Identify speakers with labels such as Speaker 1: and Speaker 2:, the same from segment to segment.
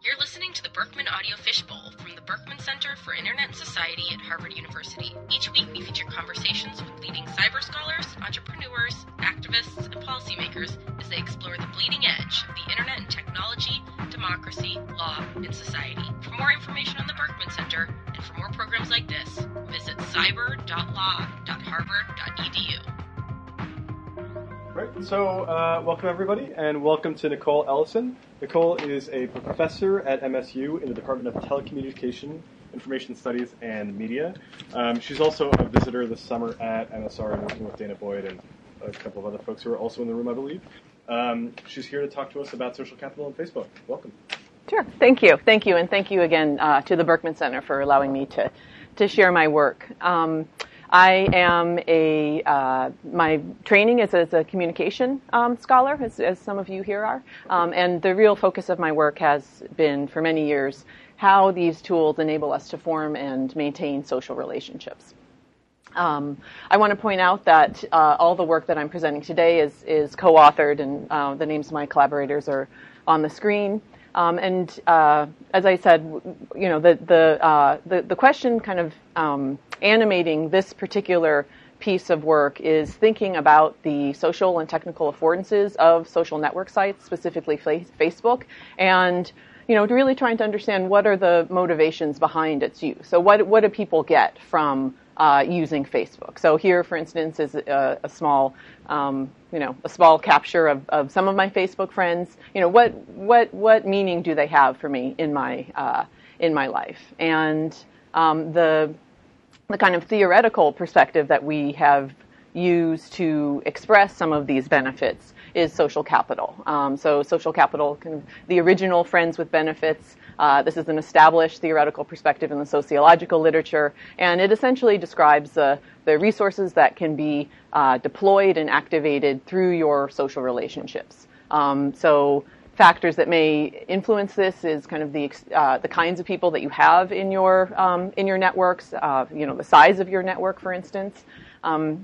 Speaker 1: You're listening to the Berkman Audio Fishbowl from the Berkman Center for Internet and Society at Harvard University. Each week we feature conversations with leading cyber scholars, entrepreneurs, activists, and policymakers as they explore the bleeding edge of the internet and technology, democracy, law, and society. For more information on the Berkman Center and for more programs like this, visit cyber.law.harvard.edu.
Speaker 2: Right, so welcome everybody, and welcome to Nicole Ellison. Nicole is a professor at MSU in the Department of Telecommunication, Information Studies, and Media. She's also a visitor this summer at MSR, working with Dana Boyd and a couple of other folks who are also in the room, I believe. She's here to talk to us about social capital and Facebook. Welcome.
Speaker 3: Sure, thank you, and thank you again to the Berkman Center for allowing me to share my work. I am my training is as a communication scholar, as some of you here are, and the real focus of my work has been for many years how these tools enable us to form and maintain social relationships. I want to point out that all the work that I'm presenting today is co-authored, and the names of my collaborators are on the screen. And as I said, you know, the question kind of animating this particular piece of work is thinking about the social and technical affordances of social network sites, specifically Facebook, and really trying to understand what are the motivations behind its use. So what do people get from using Facebook? So here, for instance, is a small capture of some of my Facebook friends. What meaning do they have for me in my life? And the kind of theoretical perspective that we have used to express some of these benefits is social capital. So social capital, the original friends with benefits. This is an established theoretical perspective in the sociological literature, and it essentially describes the resources that can be deployed and activated through your social relationships. So factors that may influence this is kind of the kinds of people that you have in your networks, the size of your network, for instance. So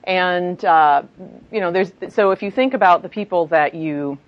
Speaker 3: if you think about the people that you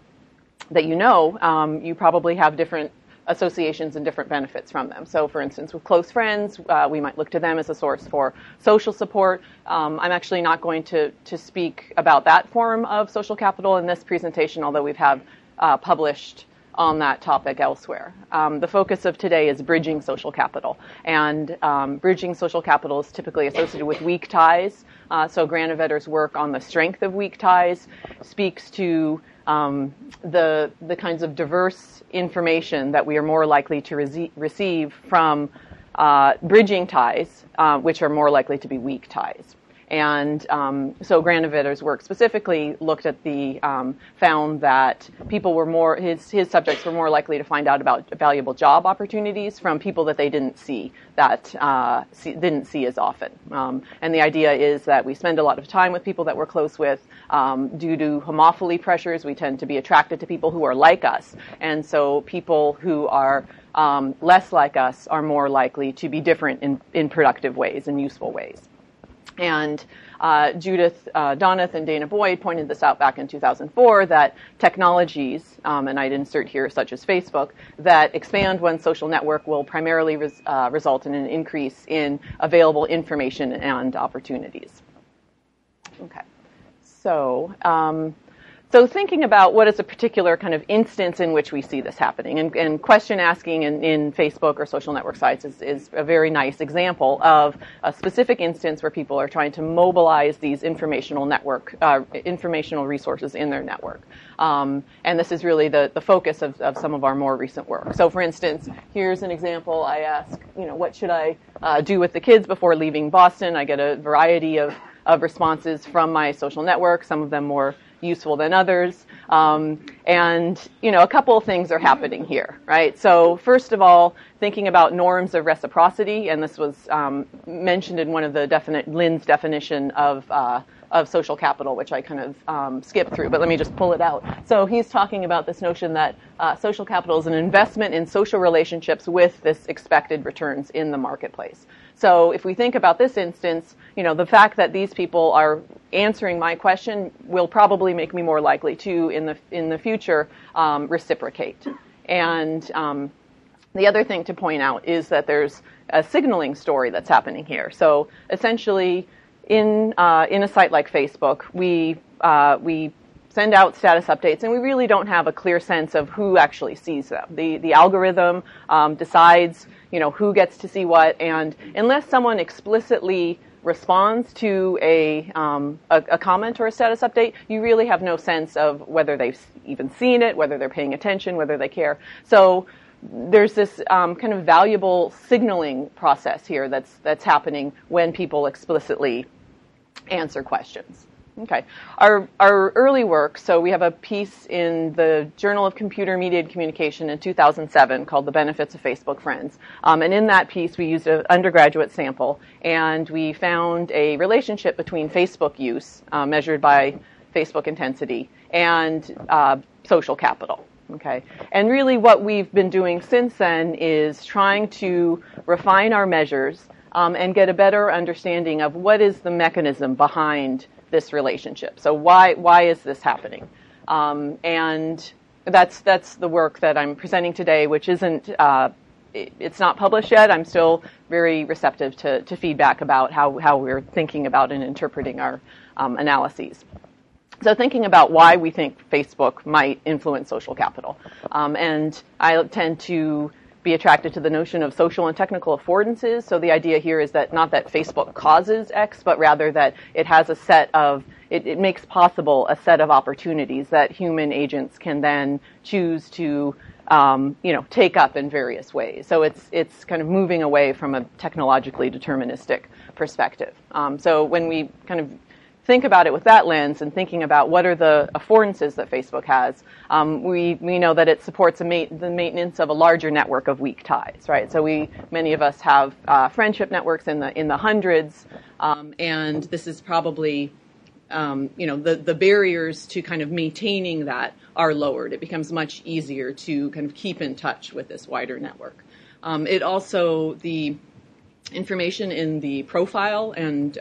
Speaker 3: know, you probably have different associations and different benefits from them. So, for instance, with close friends, we might look to them as a source for social support. I'm actually not going to speak about that form of social capital in this presentation, although we've published on that topic elsewhere. The focus of today is bridging social capital, and bridging social capital is typically associated with weak ties. So Granovetter's work on the strength of weak ties speaks to the kinds of diverse information that we are more likely to receive from bridging ties, which are more likely to be weak ties. And so Granovetter's work specifically looked at found that people were his subjects were more likely to find out about valuable job opportunities from people that they didn't see as often. And the idea is that we spend a lot of time with people that we're close with. Due to homophily pressures, we tend to be attracted to people who are like us. And so people who are less like us are more likely to be different in productive ways and useful ways. And Judith Donath and Dana Boyd pointed this out back in 2004, that technologies, and I'd insert here such as Facebook, that expand one's social network will primarily result in an increase in available information and opportunities. Okay, so thinking about what is a particular kind of instance in which we see this happening, and question asking in Facebook or social network sites is a very nice example of a specific instance where people are trying to mobilize these informational resources in their network. And this is really the focus of some of our more recent work. So for instance, here's an example. I ask, what should I do with the kids before leaving Boston? I get a variety of responses from my social network, some of them more useful than others. And a couple of things are happening here, right? So first of all, thinking about norms of reciprocity, and this was mentioned in one of the Lynn's definition of social capital, which I kind of skipped through, but let me just pull it out. So he's talking about this notion that social capital is an investment in social relationships with this expected returns in the marketplace. So if we think about this instance, the fact that these people are answering my question will probably make me more likely to, in the future, reciprocate. And The other thing to point out is that there's a signaling story that's happening here. So essentially, in a site like Facebook, we send out status updates, and we really don't have a clear sense of who actually sees them. The algorithm decides, who gets to see what, and unless someone explicitly responds to a comment or a status update, you really have no sense of whether they've even seen it, whether they're paying attention, whether they care. So there's this kind of valuable signaling process here that's happening when people explicitly answer questions. Okay. Our early work, so we have a piece in the Journal of Computer Mediated Communication in 2007 called The Benefits of Facebook Friends. And in that piece, we used an undergraduate sample, and we found a relationship between Facebook use, measured by Facebook intensity, and social capital. Okay. And really what we've been doing since then is trying to refine our measures and get a better understanding of what is the mechanism behind this relationship. So why is this happening? And that's the work that I'm presenting today, which isn't it's not published yet. I'm still very receptive to feedback about how we're thinking about and interpreting our analyses. So thinking about why we think Facebook might influence social capital. And I tend to be attracted to the notion of social and technical affordances. So the idea here is that not that Facebook causes X, but rather that it has a set of, it makes possible a set of opportunities that human agents can then choose to take up in various ways. So it's kind of moving away from a technologically deterministic perspective. So when we kind of think about it with that lens and thinking about what are the affordances that Facebook has, we know that it supports the maintenance of a larger network of weak ties, right? So many of us have friendship networks in the hundreds, and this is probably the barriers to kind of maintaining that are lowered. It becomes much easier to kind of keep in touch with this wider network. It also, the information in the profile and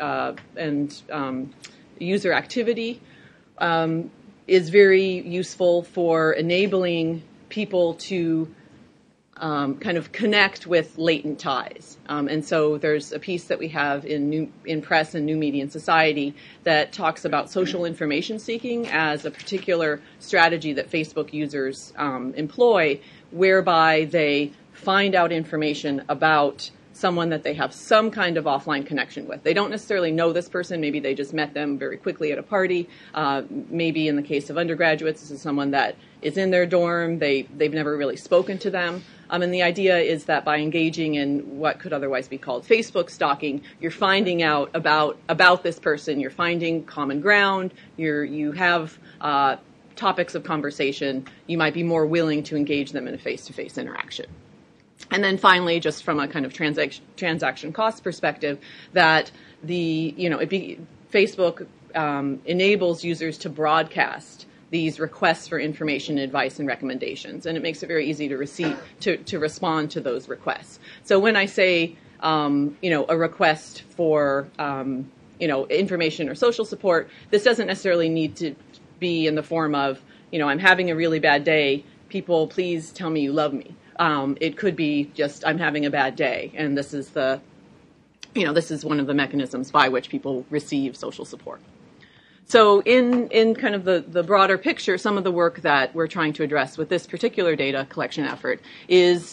Speaker 3: user activity is very useful for enabling people to kind of connect with latent ties. And so there's a piece that we have in Press and New Media and Society that talks about social information seeking as a particular strategy that Facebook users employ, whereby they find out information about someone that they have some kind of offline connection with. They don't necessarily know this person. Maybe they just met them very quickly at a party. Maybe in the case of undergraduates, this is someone that is in their dorm. They've never really spoken to them. And the idea is that by engaging in what could otherwise be called Facebook stalking, you're finding out about this person. You're finding common ground. You have topics of conversation. You might be more willing to engage them in a face-to-face interaction. And then finally, just from a kind of transaction cost perspective, that Facebook enables users to broadcast these requests for information, advice, and recommendations, and it makes it very easy to respond to those requests. So when I say a request for information or social support, this doesn't necessarily need to be in the form of I'm having a really bad day. People, please tell me you love me. It could be just I'm having a bad day, and this is this is one of the mechanisms by which people receive social support. So in kind of the broader picture, some of the work that we're trying to address with this particular data collection effort is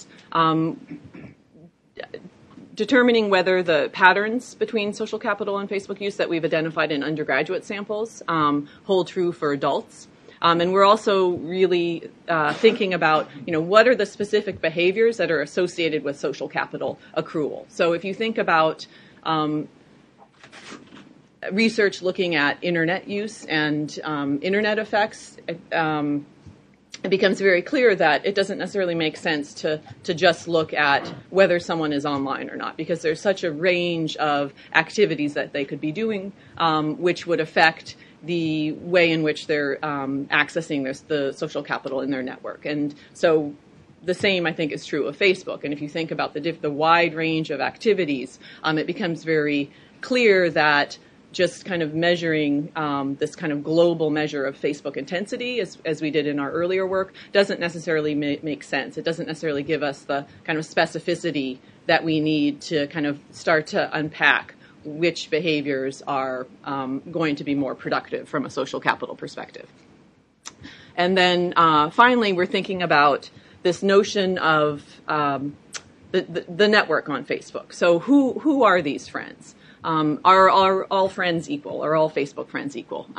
Speaker 3: determining whether the patterns between social capital and Facebook use that we've identified in undergraduate samples hold true for adults. And we're also really thinking about, what are the specific behaviors that are associated with social capital accrual. So if you think about research looking at internet use and internet effects, it becomes very clear that it doesn't necessarily make sense to just look at whether someone is online or not, because there's such a range of activities that they could be doing, which would affect the way in which they're accessing the social capital in their network. And so the same, I think, is true of Facebook. And if you think about the wide range of activities, it becomes very clear that just kind of measuring this kind of global measure of Facebook intensity, as we did in our earlier work, doesn't necessarily make sense. It doesn't necessarily give us the kind of specificity that we need to kind of start to unpack which behaviors are going to be more productive from a social capital perspective. And then finally, we're thinking about this notion of the network on Facebook. So who are these friends? Are all friends equal? Are all Facebook friends equal?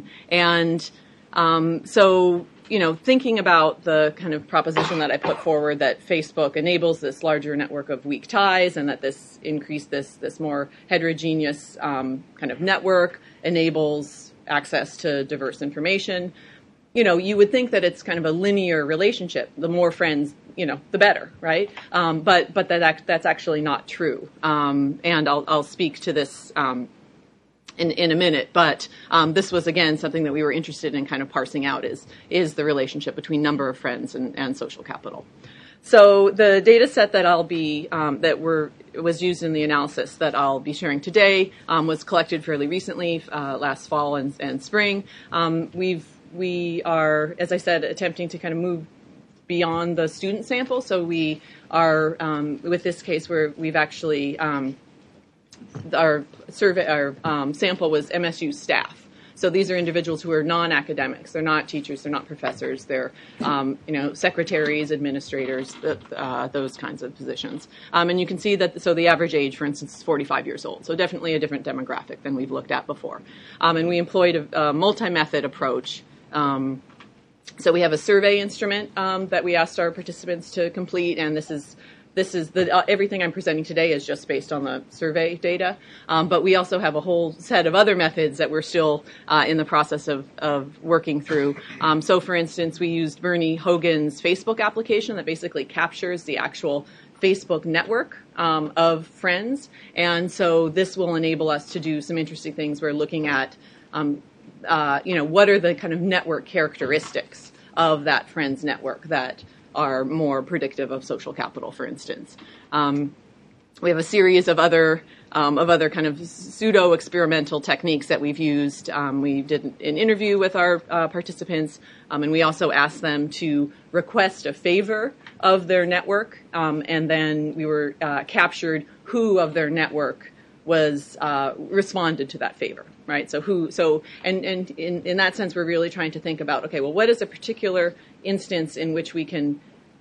Speaker 3: So, thinking about the kind of proposition that I put forward that Facebook enables this larger network of weak ties, and that this more heterogeneous kind of network enables access to diverse information. You would think that it's kind of a linear relationship. The more friends, the better, right? But that's actually not true. And I'll speak to this in a minute. But this was, again, something that we were interested in kind of parsing out is the relationship between number of friends and social capital. So the data set that was used in the analysis that I'll be sharing today was collected fairly recently, last fall and spring. We are, as I said, attempting to kind of move beyond the student sample. So we are, with this case, where we've actually, our sample was MSU staff. So these are individuals who are non-academics. They're not teachers. They're not professors. They're, secretaries, administrators, those kinds of positions. And you can see that, so the average age, for instance, is 45 years old. So definitely a different demographic than we've looked at before. And we employed a multi-method approach. So we have a survey instrument that we asked our participants to complete, and this is everything I'm presenting today is just based on the survey data. But we also have a whole set of other methods that we're still in the process of working through. So, for instance, we used Bernie Hogan's Facebook application that basically captures the actual Facebook network of friends, and so this will enable us to do some interesting things. We're looking at what are the kind of network characteristics of that friends network that are more predictive of social capital, for instance. We have a series of other kind of pseudo-experimental techniques that we've used. We did an interview with our participants, and we also asked them to request a favor of their network, and then we were captured who of their network was responded to that favor, right? And in that sense, we're really trying to think about, okay, well, what is a particular instance in which we can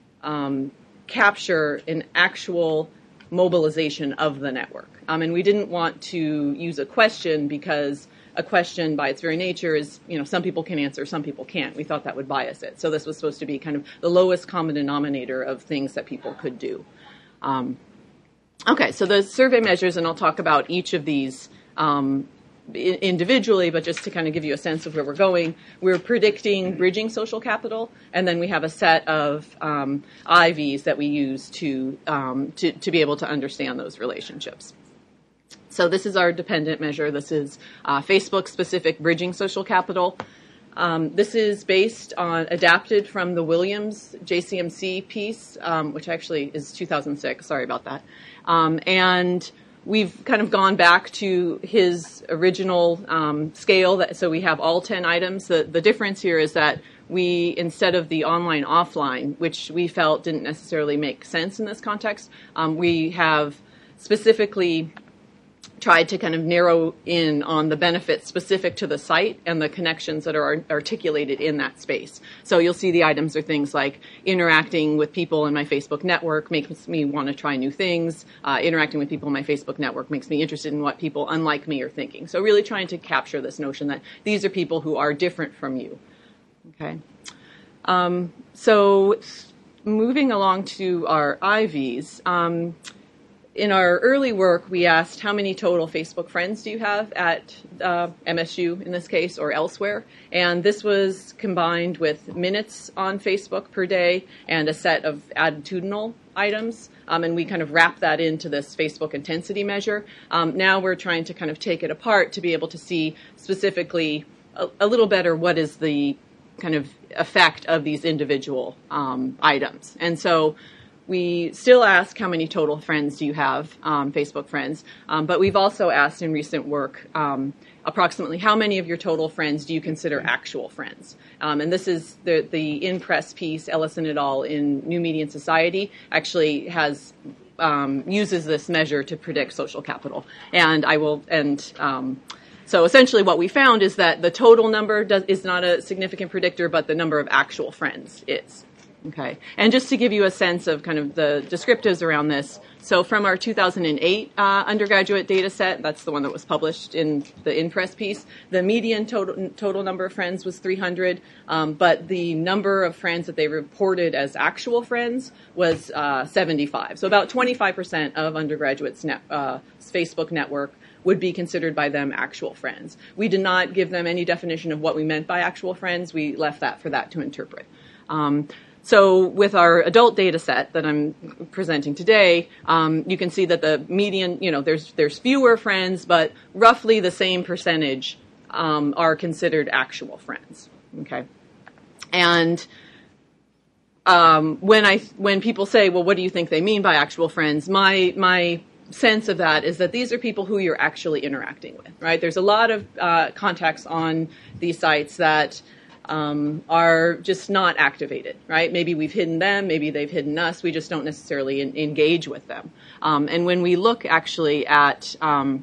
Speaker 3: capture an actual mobilization of the network? And we didn't want to use a question because a question by its very nature is, some people can answer, some people can't. We thought that would bias it. So this was supposed to be kind of the lowest common denominator of things that people could do. Okay, so the survey measures, and I'll talk about each of these individually, but just to kind of give you a sense of where we're going, we're predicting bridging social capital, and then we have a set of IVs that we use to be able to understand those relationships. So this is our dependent measure. This is Facebook-specific bridging social capital. This is adapted from the Williams JCMC piece, which actually is 2006. Sorry about that. And we've kind of gone back to his original scale. So we have all 10 items. The difference here is that we, instead of the online-offline, which we felt didn't necessarily make sense in this context, we have specifically tried to kind of narrow in on the benefits specific to the site and the connections that are articulated in that space. So you'll see the items are things like interacting with people in my Facebook network makes me want to try new things. Interacting with people in my Facebook network makes me interested in what people unlike me are thinking. So really trying to capture this notion that these are people who are different from you. Okay. So moving along to our IVs, in our early work, we asked how many total Facebook friends do you have at MSU, in this case, or elsewhere. And this was combined with minutes on Facebook per day and a set of attitudinal items. And we kind of wrap that into this Facebook intensity measure. Now we're trying to kind of take it apart to be able to see specifically a little better what is the kind of effect of these individual items. And so we still ask how many total friends do you have, Facebook friends, but we've also asked in recent work approximately how many of your total friends do you consider actual friends. And this is the in-press piece, Ellison et al. In New Media and Society actually has uses this measure to predict social capital. So essentially what we found is that the total number is not a significant predictor, but the number of actual friends is. Okay. And just to give you a sense of kind of the descriptives around this, so from our 2008 undergraduate data set, that's the one that was published in the in-press piece, the median total number of friends was 300, but the number of friends that they reported as actual friends was 75. So about 25% of undergraduates' Facebook network would be considered by them actual friends. We did not give them any definition of what we meant by actual friends. We left that for that to interpret. So with our adult data set that I'm presenting today, you can see that the median, there's fewer friends, but roughly the same percentage are considered actual friends. Okay, and when people say, well, what do you think they mean by actual friends? My sense of that is that these are people who you're actually interacting with, right? There's a lot of contacts on these sites that are just not activated, right? Maybe we've hidden them, maybe they've hidden us, we just don't necessarily engage with them. And when we look actually at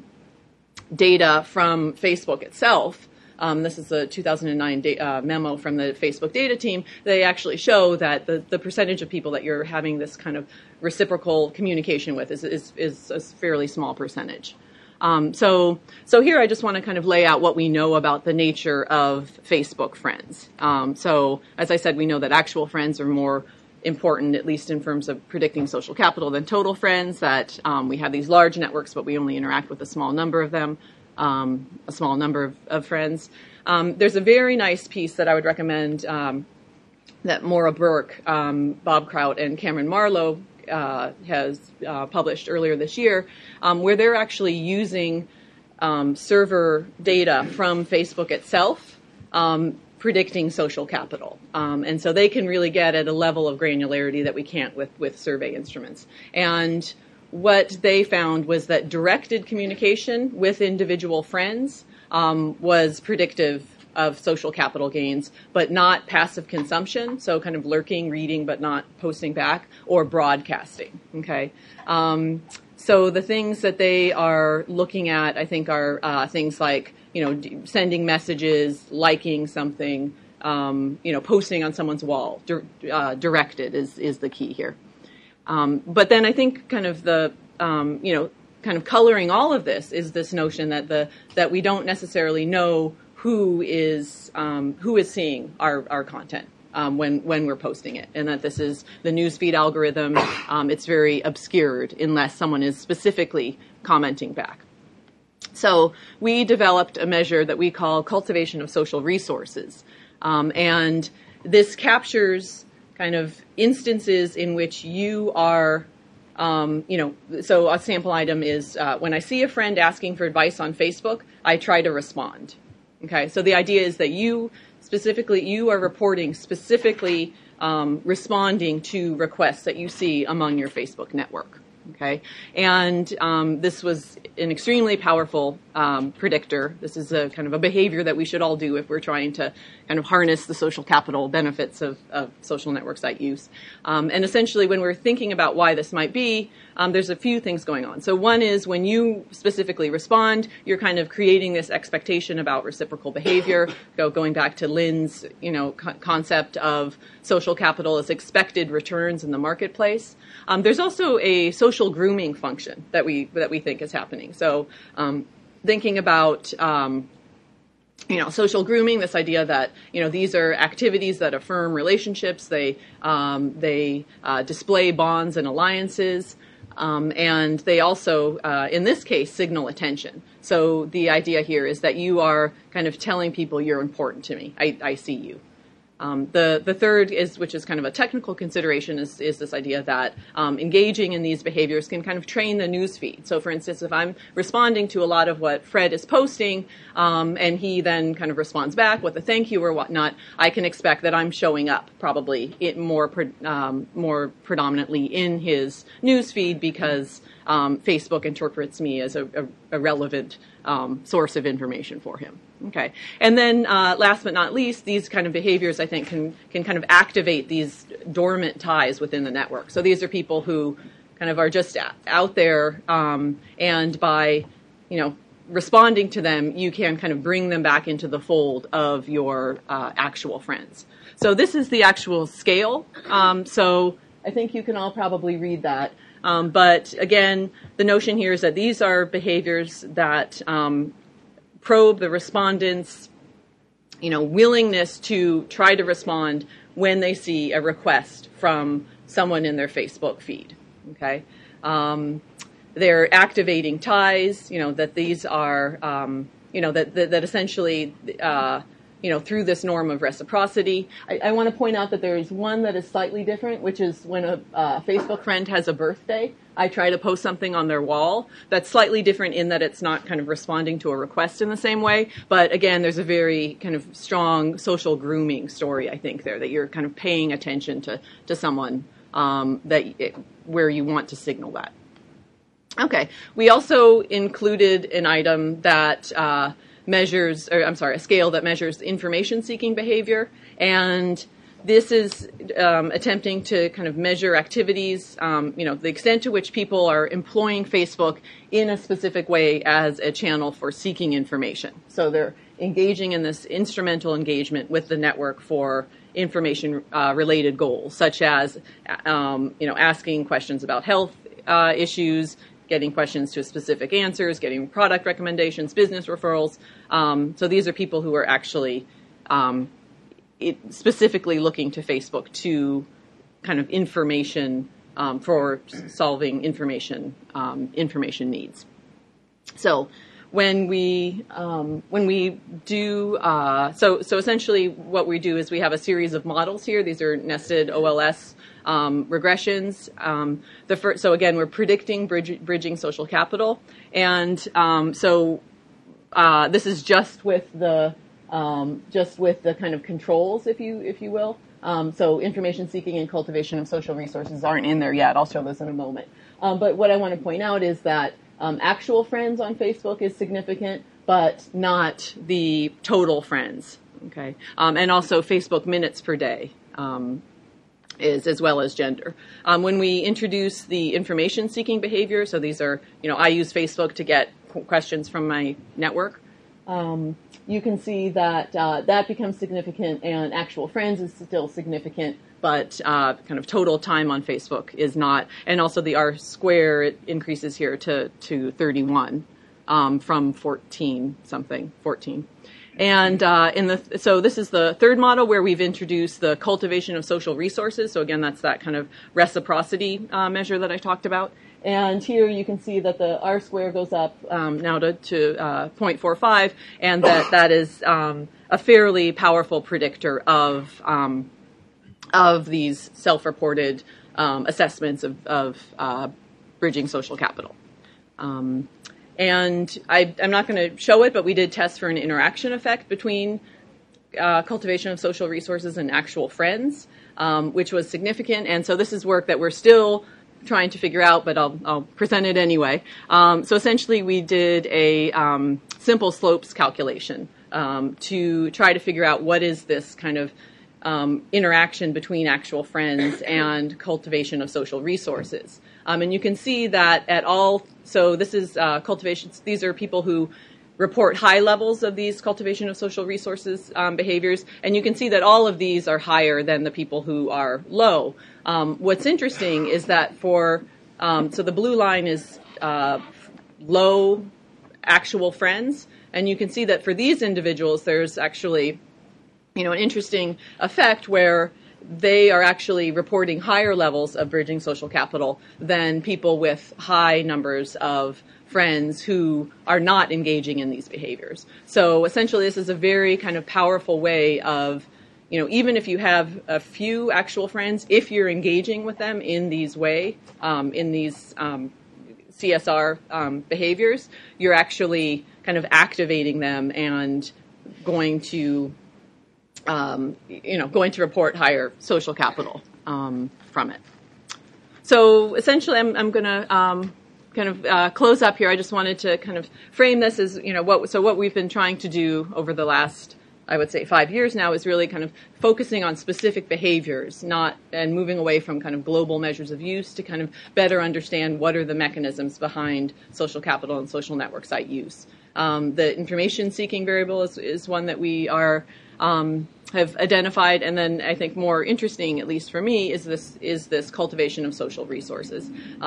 Speaker 3: data from Facebook itself, this is a 2009 memo from the Facebook data team, they actually show that the percentage of people that you're having this kind of reciprocal communication with is a fairly small percentage. So here I just want to kind of lay out what we know about the nature of Facebook friends. So as I said, we know that actual friends are more important, at least in terms of predicting social capital, than total friends, that we have these large networks, but we only interact with a small number of them, a small number of friends. There's a very nice piece that I would recommend that Maura Burke, Bob Kraut, and Cameron Marlowe has published earlier this year, where they're actually using server data from Facebook itself, predicting social capital. And so they can really get at a level of granularity that we can't with survey instruments. And what they found was that directed communication with individual friends was predictive of social capital gains, but not passive consumption, so kind of lurking, reading, but not posting back, or broadcasting, okay? So the things that they are looking at, I think, are things like, sending messages, liking something, posting on someone's wall. Directed is the key here. But then I think kind of the, kind of coloring all of this is this notion that we don't necessarily know who is seeing our content when we're posting it, and that this is the newsfeed algorithm. It's very obscured unless someone is specifically commenting back. So we developed a measure that we call cultivation of social resources, and this captures kind of instances in which you are. So a sample item is when I see a friend asking for advice on Facebook, I try to respond. Okay, so the idea is that you are reporting specifically responding to requests that you see among your Facebook network. Okay, and this was an extremely powerful predictor. This is a kind of a behavior that we should all do if we're trying to kind of harness the social capital benefits of social network site use. And essentially, when we're thinking about why this might be, there's a few things going on. So one is when you specifically respond, you're kind of creating this expectation about reciprocal behavior. Going back to Lynn's, concept of social capital as expected returns in the marketplace. There's also a social grooming function that we think is happening. So thinking about social grooming, this idea that these are activities that affirm relationships. They display bonds and alliances, and they also, in this case, signal attention. So the idea here is that you are kind of telling people you're important to me. I see you. The third is, which is kind of a technical consideration, is this idea that engaging in these behaviors can kind of train the news feed. So, for instance, if I'm responding to a lot of what Fred is posting, and he then kind of responds back with a thank you or whatnot, I can expect that I'm showing up probably more predominantly in his news feed because Facebook interprets me as a relevant source of information for him. Okay, and then last but not least, these kind of behaviors, I think, can kind of activate these dormant ties within the network. So these are people who kind of are just out there, and by, responding to them, you can kind of bring them back into the fold of your actual friends. So this is the actual scale. So I think you can all probably read that. But again, the notion here is that these are behaviors that probe the respondents', willingness to try to respond when they see a request from someone in their Facebook feed. Okay, they're activating ties. That these are, that essentially, through this norm of reciprocity. I want to point out that there is one that is slightly different, which is when a Facebook friend has a birthday, I try to post something on their wall. That's slightly different in that it's not kind of responding to a request in the same way. But again, there's a very kind of strong social grooming story, I think, there, that you're kind of paying attention to someone where you want to signal that. Okay, we also included an item that a scale that measures information-seeking behavior, and this is attempting to kind of measure activities, the extent to which people are employing Facebook in a specific way as a channel for seeking information. So they're engaging in this instrumental engagement with the network for information-related goals, such as, asking questions about health issues, getting questions to specific answers, getting product recommendations, business referrals. So these are people who are actually specifically looking to Facebook to kind of information for solving information needs. So when we do so essentially what we do is we have a series of models here. These are nested OLS regressions. So again, we're predicting bridging social capital, and this is just with the kind of controls, if you will. So information seeking and cultivation of social resources aren't in there yet. I'll show those in a moment. But what I want to point out is that actual friends on Facebook is significant, but not the total friends. Okay, and also Facebook minutes per day. Is as well as gender. When we introduce the information-seeking behavior, so these are, I use Facebook to get questions from my network, you can see that that becomes significant, and actual friends is still significant, but kind of total time on Facebook is not. And also the R square, it increases here to 31 from 14. And so this is the third model where we've introduced the cultivation of social resources. So again, that's that kind of reciprocity measure that I talked about. And here you can see that the R square goes up now to 0.45, and that is a fairly powerful predictor of these self-reported assessments of bridging social capital. And I'm not going to show it, but we did test for an interaction effect between cultivation of social resources and actual friends, which was significant. And so this is work that we're still trying to figure out, but I'll present it anyway. So essentially we did a simple slopes calculation to try to figure out what is this kind of interaction between actual friends and cultivation of social resources. And you can see that so this is cultivation. These are people who report high levels of these cultivation of social resources behaviors, and you can see that all of these are higher than the people who are low. What's interesting is that so the blue line is low actual friends, and you can see that for these individuals there's actually an interesting effect where they are actually reporting higher levels of bridging social capital than people with high numbers of friends who are not engaging in these behaviors. So essentially this is a very kind of powerful way of, even if you have a few actual friends, if you're engaging with them in these CSR behaviors, you're actually kind of activating them and going to report higher social capital from it. So essentially, I'm going to close up here. I just wanted to kind of frame this as what we've been trying to do over the last, I would say, 5 years now is really kind of focusing on specific behaviors, and moving away from kind of global measures of use to kind of better understand what are the mechanisms behind social capital and social network site use. The information-seeking variable is one that we have identified, and then I think more interesting, at least for me, is this cultivation of social resources,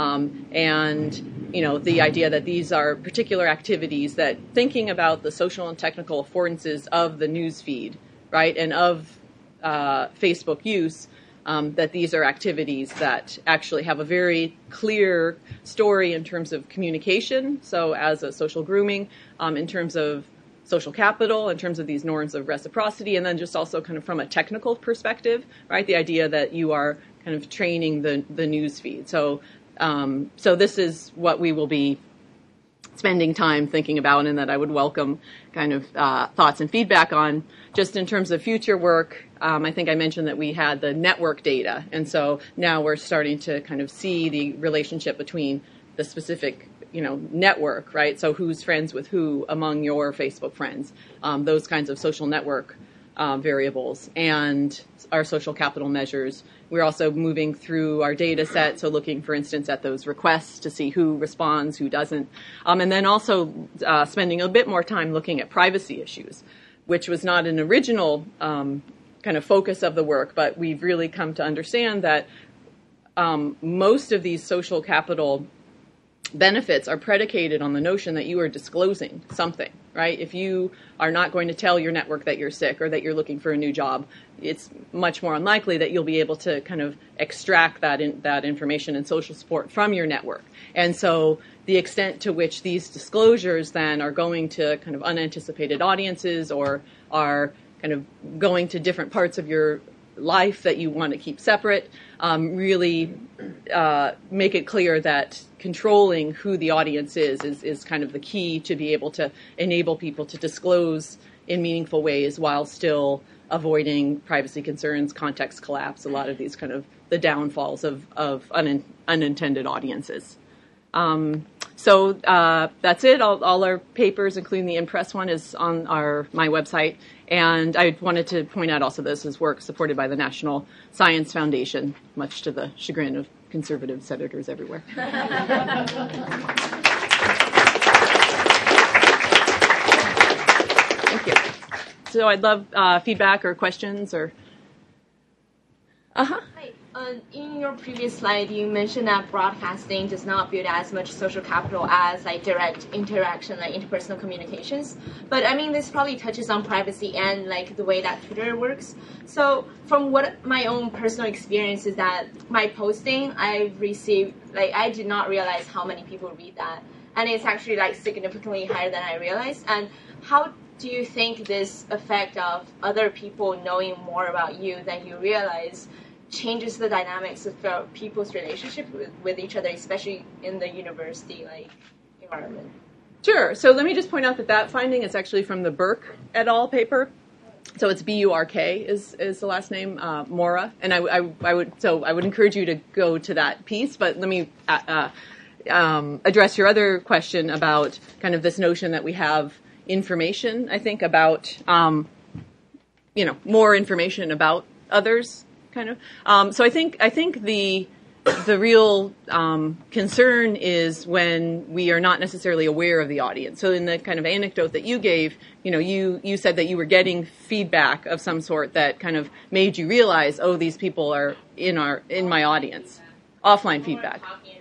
Speaker 3: and the idea that these are particular activities that, thinking about the social and technical affordances of the news feed, right, and of Facebook use, that these are activities that actually have a very clear story in terms of communication, so as a social grooming, in terms of social capital, in terms of these norms of reciprocity, and then just also kind of from a technical perspective, right? The idea that you are kind of training the news feed. So this is what we will be spending time thinking about, and that I would welcome kind of thoughts and feedback on. Just in terms of future work, I think I mentioned that we had the network data, and so now we're starting to kind of see the relationship between the specific network, right? So who's friends with who among your Facebook friends, those kinds of social network variables, and our social capital measures. We're also moving through our data set, so looking, for instance, at those requests to see who responds, who doesn't, and then also spending a bit more time looking at privacy issues, which was not an original kind of focus of the work, but we've really come to understand that most of these social capital benefits are predicated on the notion that you are disclosing something, right? If you are not going to tell your network that you're sick or that you're looking for a new job, it's much more unlikely that you'll be able to kind of extract that information and social support from your network. And so the extent to which these disclosures then are going to kind of unanticipated audiences or are kind of going to different parts of your life that you want to keep separate, really make it clear that controlling who the audience is kind of the key to be able to enable people to disclose in meaningful ways while still avoiding privacy concerns, context collapse, a lot of these kind of the downfalls of unintended audiences. So that's it. All our papers, including the in-press one, is on my website. And I wanted to point out also this is work supported by the National Science Foundation, much to the chagrin of conservative senators everywhere. Thank you. So I'd love feedback or questions or...
Speaker 4: Hi. In your previous slide, you mentioned that broadcasting does not build as much social capital as direct interaction, interpersonal communications. But I mean, this probably touches on privacy and the way that Twitter works. So from what my own personal experience is that my posting, I've received, I did not realize how many people read that. And it's actually significantly higher than I realized. And how do you think this effect of other people knowing more about you than you realize changes the dynamics of people's relationship with each other, especially in the university environment?
Speaker 3: Sure. So let me just point out that finding is actually from the Burke et al. Paper. So it's B-U-R-K is the last name, Mora. And I would encourage you to go to that piece. But let me address your other question about kind of this notion that we have information, I think, about more information about others. Kind of. So I think the real concern is when we are not necessarily aware of the audience. So in the kind of anecdote that you gave, you said that you were getting feedback of some sort that kind of made you realize, oh, these people are in my audience. Offline feedback.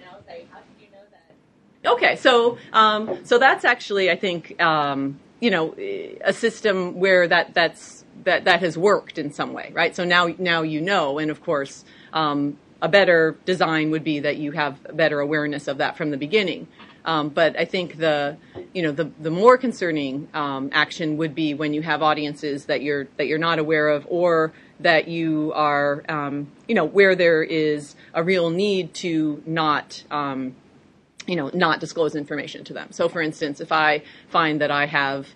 Speaker 3: Okay, so that's actually, I think, a system where that has worked in some way, right? So now and of course, a better design would be that you have better awareness of that from the beginning. But I think the more concerning action would be when you have audiences that you're not aware of, or that you are, where there is a real need to not disclose information to them. So, for instance, if I find that I have,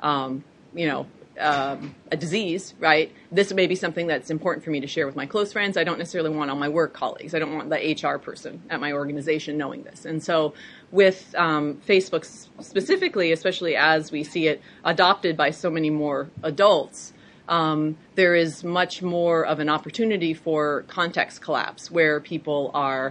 Speaker 3: a disease, right? This may be something that's important for me to share with my close friends. I don't necessarily want all my work colleagues. I don't want the HR person at my organization knowing this. And so with Facebook specifically, especially as we see it adopted by so many more adults, there is much more of an opportunity for context collapse where people are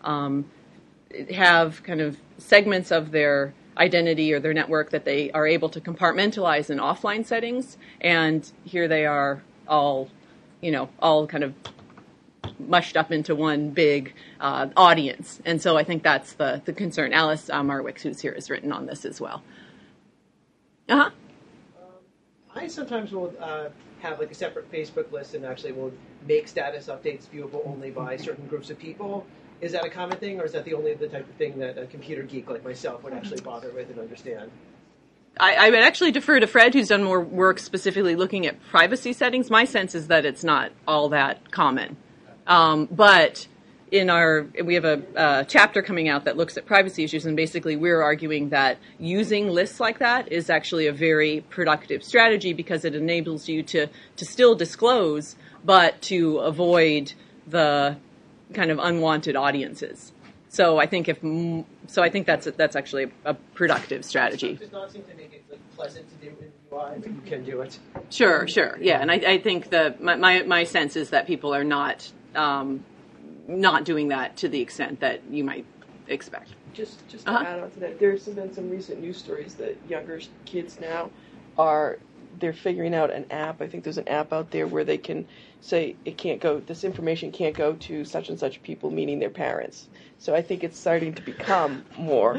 Speaker 3: have kind of segments of their identity or their network that they are able to compartmentalize in offline settings, and here they are all kind of mushed up into one big audience. And so I think that's the concern. Alice Marwick, who's here, has written on this as well. Uh-huh.
Speaker 5: I sometimes will have like a separate Facebook list and actually will make status updates viewable only by certain groups of people. Is that a common thing, or is that the type of thing that a computer geek like myself would actually bother with and understand?
Speaker 3: I would actually defer to Fred, who's done more work specifically looking at privacy settings. My sense is that it's not all that common. But we have a chapter coming out that looks at privacy issues, and basically we're arguing that using lists like that is actually a very productive strategy because it enables you to still disclose, but to avoid the kind of unwanted audiences. So I think that's actually a productive strategy.
Speaker 5: It does not seem to make it pleasant to do in UI, but you can do it.
Speaker 3: Sure, yeah, and I think my sense is that people are not doing that to the extent that you might expect.
Speaker 6: Just to add on to that, there's been some recent news stories that younger kids now they're figuring out an app. I think there's an app out there where they can say this information can't go to such and such people, meaning their parents. So I think it's starting to become more.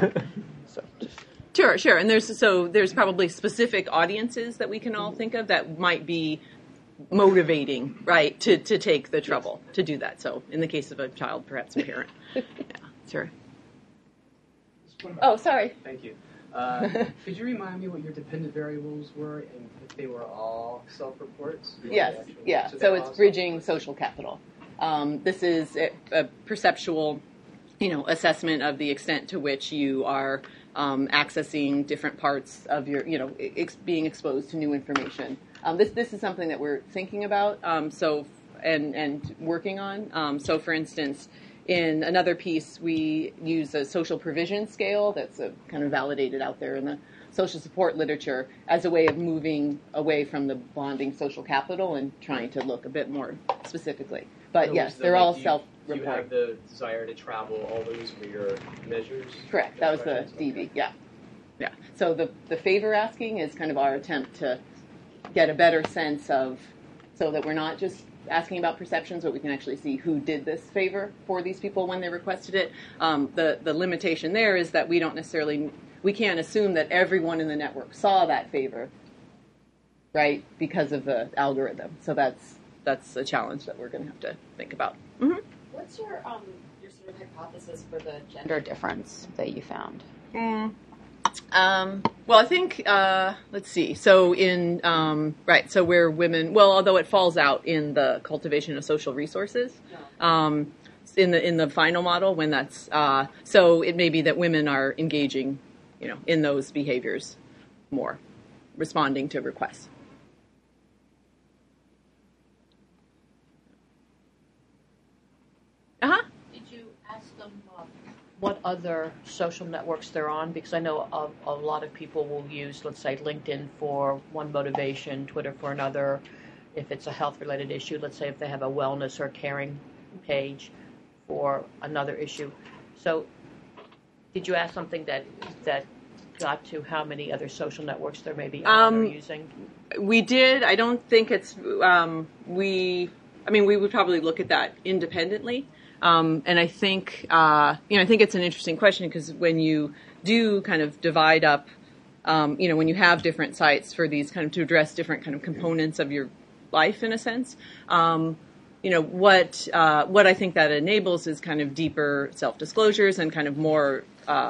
Speaker 3: Sure. And there's probably specific audiences that we can all think of that might be motivating, right, to take the trouble to do that. So in the case of a child, perhaps a parent. Yeah, sure. Oh, sorry.
Speaker 7: Thank you. Could you remind me what your dependent variables were and if they were all self-reports?
Speaker 3: Yes, yeah. So it's bridging social capital. This is a perceptual, assessment of the extent to which you are accessing different parts of your, being exposed to new information. This is something that we're thinking about. And working on. So, for instance, in another piece, we use a social provision scale that's kind of validated out there in the social support literature as a way of moving away from the bonding social capital and trying to look a bit more specifically. But yes, they're all self-reporting.
Speaker 7: Do you have the desire to travel all those for your measures?
Speaker 3: Correct. That was the DV. Yeah. So the favor asking is kind of our attempt to get a better sense of, so that we're not just asking about perceptions, but we can actually see who did this favor for these people when they requested it. The limitation there is that we can't assume that everyone in the network saw that favor, right, because of the algorithm. So that's a challenge that we're going to have to think about. Mm-hmm.
Speaker 8: What's your sort of hypothesis for the gender difference that you found?
Speaker 3: Well, I think, let's see. So so where women, although it falls out in the cultivation of social resources, in the final model, when that's, so it may be that women are engaging, in those behaviors more, responding to requests. Uh-huh.
Speaker 9: Did you ask them what other social networks they're on? Because I know a lot of people will use, let's say, LinkedIn for one motivation, Twitter for another. If it's a health-related issue, let's say if they have a wellness or caring page for another issue. So did you ask something that got to how many other social networks there may be or using?
Speaker 3: We did. I don't think it's we would probably look at that independently. And I think, I think it's an interesting question because when you do kind of divide up, when you have different sites for these kind of to address different kind of components of your life in a sense, what I think that enables is kind of deeper self-disclosures and kind of more,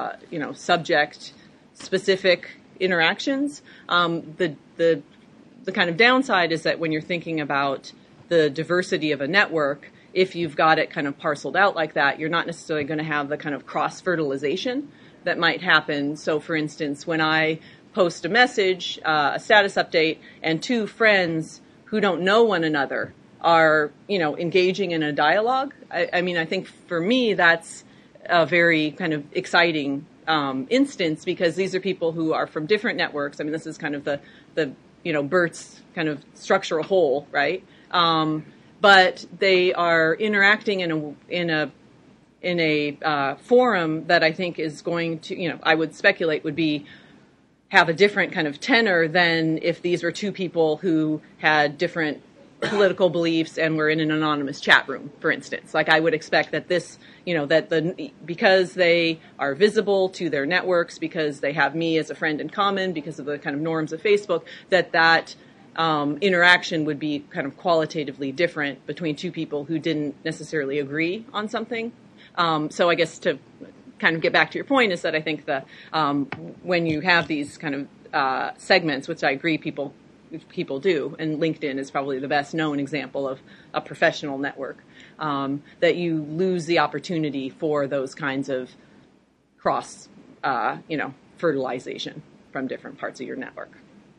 Speaker 3: subject-specific interactions. The kind of downside is that when you're thinking about the diversity of a network, if you've got it kind of parceled out like that, you're not necessarily going to have the kind of cross-fertilization that might happen. So, for instance, when I post a message, a status update, and two friends who don't know one another are, engaging in a dialogue, I mean, I think for me that's a very kind of exciting instance, because these are people who are from different networks. I mean, this is kind of the BERT's kind of structural whole, right? But they are interacting in a forum that I think is going to, I would speculate would have a different kind of tenor than if these were two people who had different political beliefs and were in an anonymous chat room, for instance. Like, I would expect that this, because they are visible to their networks, because they have me as a friend in common, because of the kind of norms of Facebook, that interaction would be kind of qualitatively different between two people who didn't necessarily agree on something. So I guess to kind of get back to your point is that I think when you have these kind of segments, which I agree people do, and LinkedIn is probably the best known example of a professional network, that you lose the opportunity for those kinds of cross, fertilization from different parts of your network.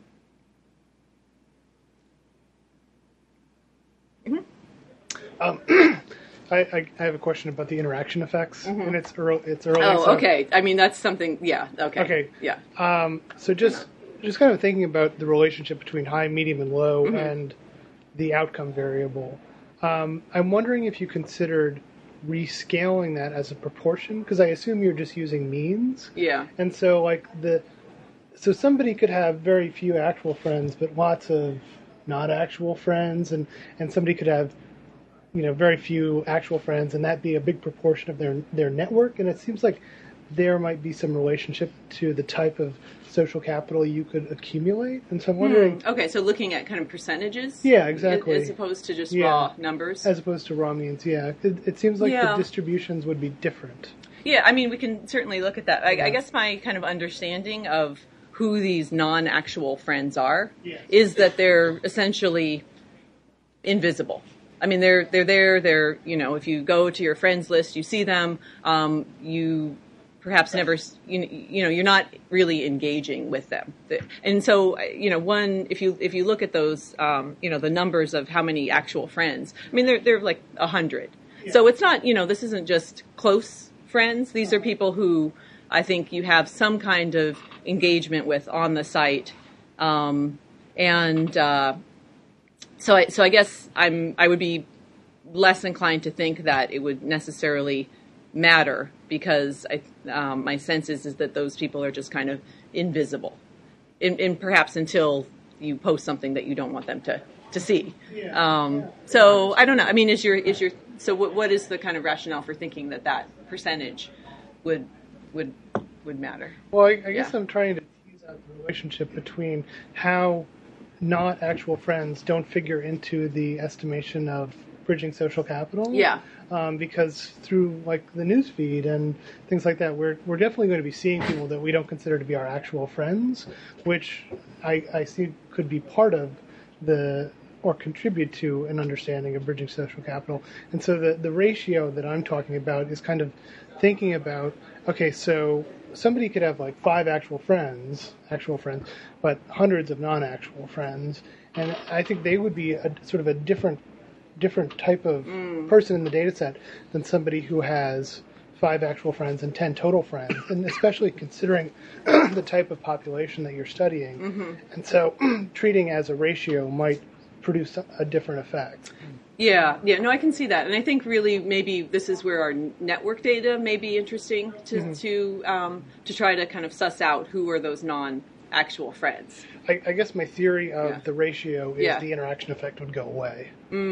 Speaker 10: I have a question about the interaction effects, and it's early.
Speaker 3: Oh,
Speaker 10: so.
Speaker 3: Okay. I mean, that's something. Yeah. Okay.
Speaker 10: Okay.
Speaker 3: Yeah.
Speaker 10: So just kind of thinking about the relationship between high, medium, and low, and the outcome variable. I'm wondering if you considered rescaling that as a proportion, because I assume you're just using means.
Speaker 3: Yeah.
Speaker 10: And so so somebody could have very few actual friends, but lots of not actual friends, and somebody could have very few actual friends, and that be a big proportion of their network. And it seems like there might be some relationship to the type of social capital you could accumulate. And so I'm wondering...
Speaker 3: Okay, so looking at kind of percentages?
Speaker 10: Yeah, exactly.
Speaker 3: As opposed to just raw numbers?
Speaker 10: As opposed to raw means, yeah. It seems like the distributions would be different.
Speaker 3: Yeah, I mean, we can certainly look at that. I guess my kind of understanding of who these non-actual friends are is that they're essentially invisible. I mean, they're there. They're, if you go to your friends list, you see them. You perhaps never, you're not really engaging with them. And so, if you look at those, the numbers of how many actual friends. I mean, they're like 100. Yeah. So it's not, this isn't just close friends. These are people who I think you have some kind of engagement with on the site, So I guess I would be less inclined to think that it would necessarily matter, because my sense is that those people are just kind of invisible, in perhaps until you post something that you don't want them to see. So I don't know. I mean, so what is the kind of rationale for thinking that percentage would matter?
Speaker 10: Well, I guess I'm trying to tease out the relationship between how not actual friends don't figure into the estimation of bridging social capital.
Speaker 3: Yeah.
Speaker 10: Because through the news feed and things like that, we're definitely going to be seeing people that we don't consider to be our actual friends, which I see could be part of or contribute to an understanding of bridging social capital. And so the ratio that I'm talking about is kind of thinking about, okay, so somebody could have 5 actual friends, but hundreds of non-actual friends, and I think they would be a sort of a different type of person in the data set than somebody who has 5 actual friends and 10 total friends, and especially considering the type of population that you're studying. Mm-hmm. And so treating as a ratio might produce a different effect.
Speaker 3: Yeah, no, I can see that, and I think really maybe this is where our network data may be interesting to try to kind of suss out who are those non-actual friends.
Speaker 10: I guess my theory of the ratio is the interaction effect would go away.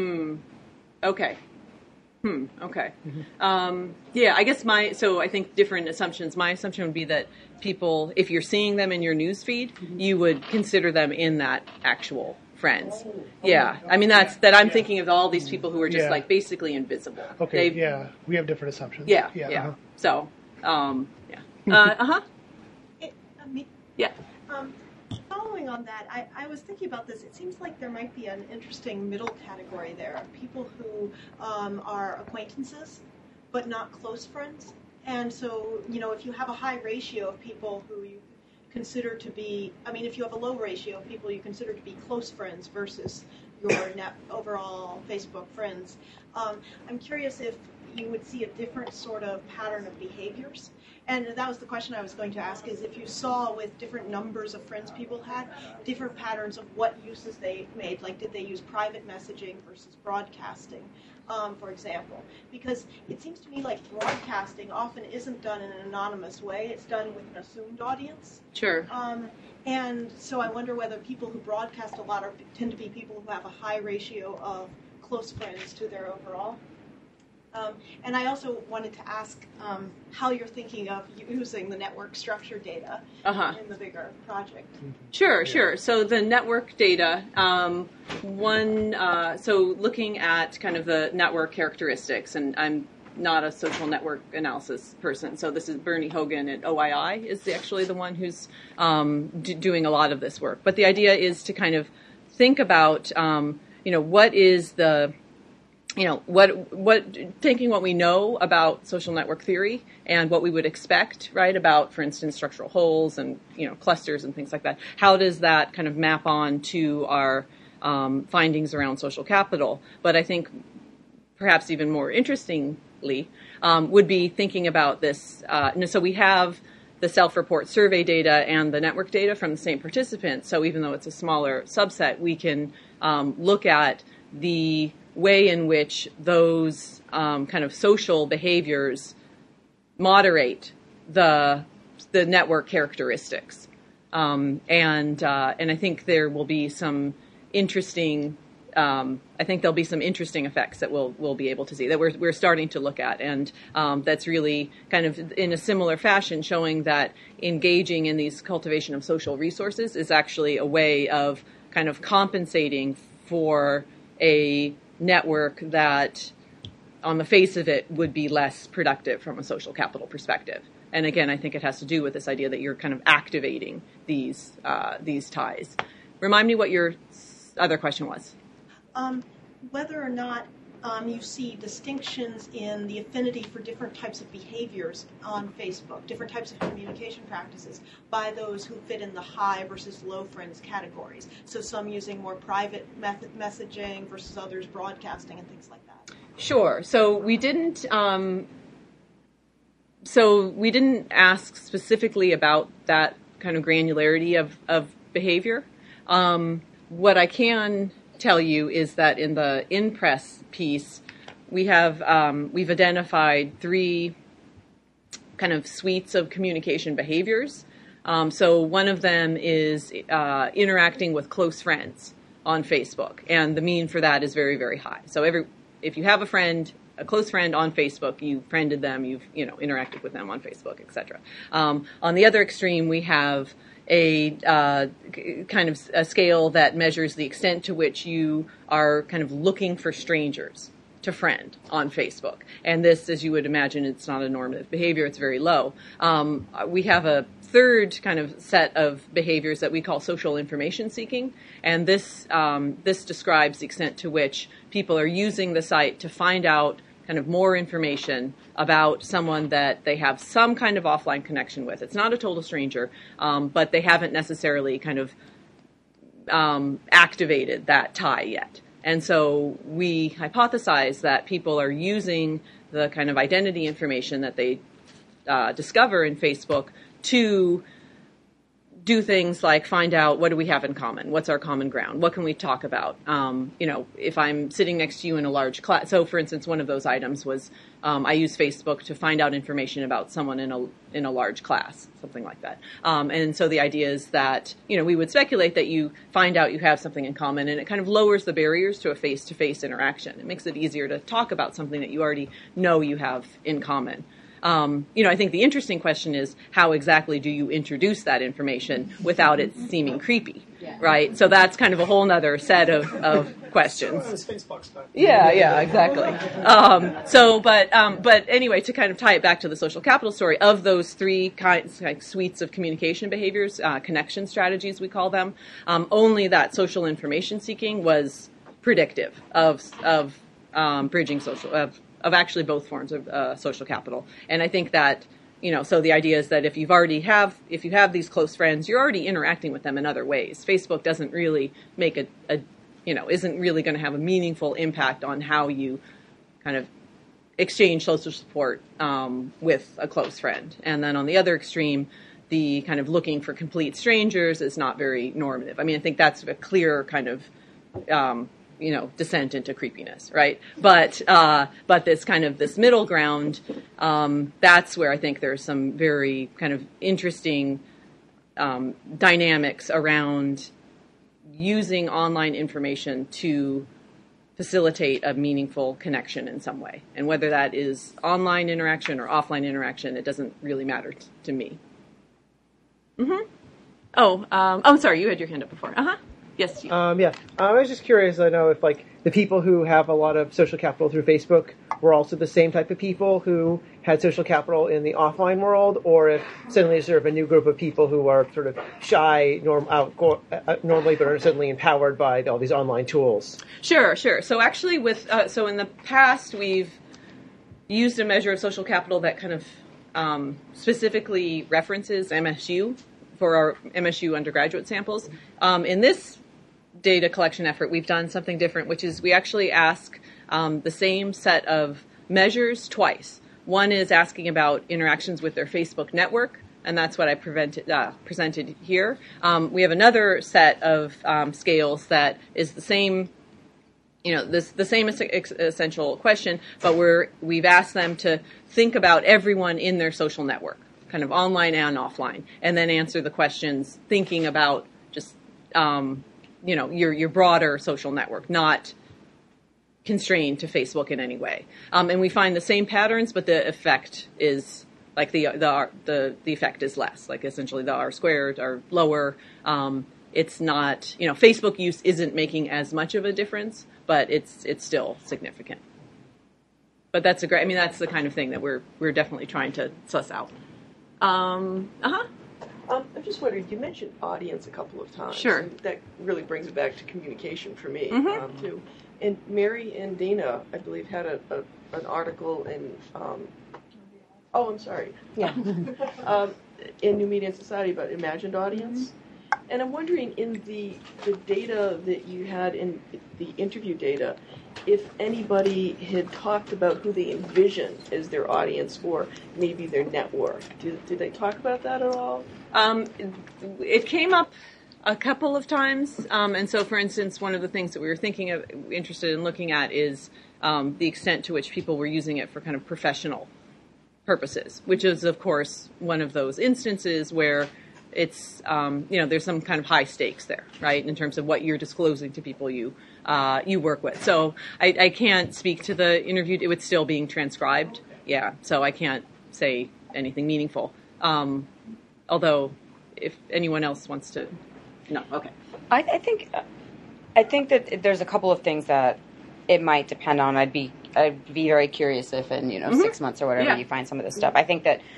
Speaker 3: Okay. Okay. Mm-hmm. I guess I think different assumptions. My assumption would be that people, if you're seeing them in your news feed, you would consider them in that actual friends. I mean, I'm thinking of all these people who are just basically invisible.
Speaker 10: Okay, we have different assumptions.
Speaker 3: Yeah. So,
Speaker 11: Me?
Speaker 3: Yeah.
Speaker 11: How following on that, I was thinking about this. It seems like there might be an interesting middle category there. People who are acquaintances, but not close friends. And so, if you have a high ratio of people who you consider to be, if you have a low ratio of people you consider to be close friends versus your net overall Facebook friends, I'm curious if you would see a different sort of pattern of behaviors. And that was the question I was going to ask, is if you saw with different numbers of friends people had, different patterns of what uses they made, like did they use private messaging versus broadcasting, for example. Because it seems to me like broadcasting often isn't done in an anonymous way, it's done with an assumed audience.
Speaker 3: Sure.
Speaker 11: And so I wonder whether people who broadcast a lot tend to be people who have a high ratio of close friends to their overall. And I also wanted to ask how you're thinking of using the network structure data in the bigger project.
Speaker 3: Sure. So the network data, so looking at kind of the network characteristics, and I'm not a social network analysis person, so this is Bernie Hogan at OII is actually the one who's doing a lot of this work. But the idea is to kind of think about, what is the taking what we know about social network theory and what we would expect, right, about, for instance, structural holes and, clusters and things like that. How does that kind of map on to our findings around social capital? But I think perhaps even more interestingly would be thinking about this. So we have the self-report survey data and the network data from the same participants. So even though it's a smaller subset, we can look at the way in which those kind of social behaviors moderate the network characteristics, and I think there will be some interesting. I think there'll be some interesting effects that we'll be able to see that we're starting to look at, and that's really kind of in a similar fashion showing that engaging in these cultivation of social resources is actually a way of kind of compensating for a network that, on the face of it, would be less productive from a social capital perspective. And again, I think it has to do with this idea that you're kind of activating these ties. Remind me what your other question was.
Speaker 11: Whether or not you see distinctions in the affinity for different types of behaviors on Facebook, different types of communication practices by those who fit in the high versus low friends categories. So some using more private messaging versus others broadcasting and things like that.
Speaker 3: Sure. So we didn't ask specifically about that kind of granularity of behavior. What I can tell you is that in the in-press piece, we've identified 3 kind of suites of communication behaviors. So one of them is interacting with close friends on Facebook, and the mean for that is very, very high. So if you have a close friend on Facebook, you friended them, you've interacted with them on Facebook, etc. On the other extreme, we have a kind of a scale that measures the extent to which you are kind of looking for strangers to friend on Facebook. And this, as you would imagine, it's not a normative behavior, it's very low. We have a third kind of set of behaviors that we call social information seeking, and this describes the extent to which people are using the site to find out kind of more information about someone that they have some kind of offline connection with. It's not a total stranger, but they haven't necessarily kind of activated that tie yet. And so we hypothesize that people are using the kind of identity information that they discover in Facebook to do things like find out what do we have in common, what's our common ground, what can we talk about. If I'm sitting next to you in a large class. So, for instance, one of those items was I use Facebook to find out information about someone in a large class, something like that. And so the idea is that we would speculate that you find out you have something in common, and it kind of lowers the barriers to a face-to-face interaction. It makes it easier to talk about something that you already know you have in common. I think the interesting question is how exactly do you introduce that information without it seeming creepy?
Speaker 8: Yeah.
Speaker 3: right? So that's kind of a whole nother set of questions. Yeah, exactly. But anyway, to kind of tie it back to the social capital story, of those three kinds, like suites of communication behaviors, connection strategies we call them, only that social information seeking was predictive of bridging social, of actually both forms of social capital. And I think that, so the idea is that if you have these close friends, you're already interacting with them in other ways. Facebook doesn't really make isn't really going to have a meaningful impact on how you kind of exchange social support with a close friend. And then on the other extreme, the kind of looking for complete strangers is not very normative. I mean, I think that's a clear kind of, descent into creepiness, right? But this middle ground, that's where I think there's some very kind of interesting dynamics around using online information to facilitate a meaningful connection in some way. And whether that is online interaction or offline interaction, it doesn't really matter to me. Mm-hmm. Sorry, you had your hand up before. Uh-huh. Yes.
Speaker 5: Yeah. I was just curious. I know if the people who have a lot of social capital through Facebook were also the same type of people who had social capital in the offline world, or if suddenly there's sort of a new group of people who are sort of shy normally, but are suddenly empowered by all these online tools.
Speaker 3: Sure. So actually, in the past, we've used a measure of social capital that kind of specifically references MSU for our MSU undergraduate samples. In this data collection effort, we've done something different, which is we actually ask the same set of measures twice. One is asking about interactions with their Facebook network, and that's what I presented here. We have another set of scales that is the same, the same essential question, but we've asked them to think about everyone in their social network, kind of online and offline, and then answer the questions thinking about just your broader social network, not constrained to Facebook in any way. And we find the same patterns, but the effect is the effect is less. Like essentially the R squared are lower. It's not, Facebook use isn't making as much of a difference, but it's still significant. But that's that's the kind of thing that we're definitely trying to suss out. I'm
Speaker 6: just wondering, you mentioned audience a couple of times.
Speaker 3: Sure.
Speaker 6: And that really brings it back to communication for me,
Speaker 3: Mm-hmm.
Speaker 6: too. And Mary and Dana, I believe, had an article in, I'm sorry.
Speaker 8: Yeah.
Speaker 6: In New Media and Society about imagined audience. Mm-hmm. And I'm wondering, in the data that you had in the interview data, if anybody had talked about who they envision as their audience or maybe their network. Did they talk about that at all?
Speaker 3: It came up a couple of times. And so, for instance, one of the things that we were interested in looking at is the extent to which people were using it for kind of professional purposes, which is, of course, one of those instances where it's, there's some kind of high stakes there, right, in terms of what you're disclosing to people you work with. So I can't speak to the interview. It's still being transcribed. Yeah, so I can't say anything meaningful. Although, if anyone else wants to... No, okay.
Speaker 8: I think that there's a couple of things that it might depend on. I'd be very curious if in
Speaker 3: Mm-hmm.
Speaker 8: 6 months or whatever you find some of this stuff. I think that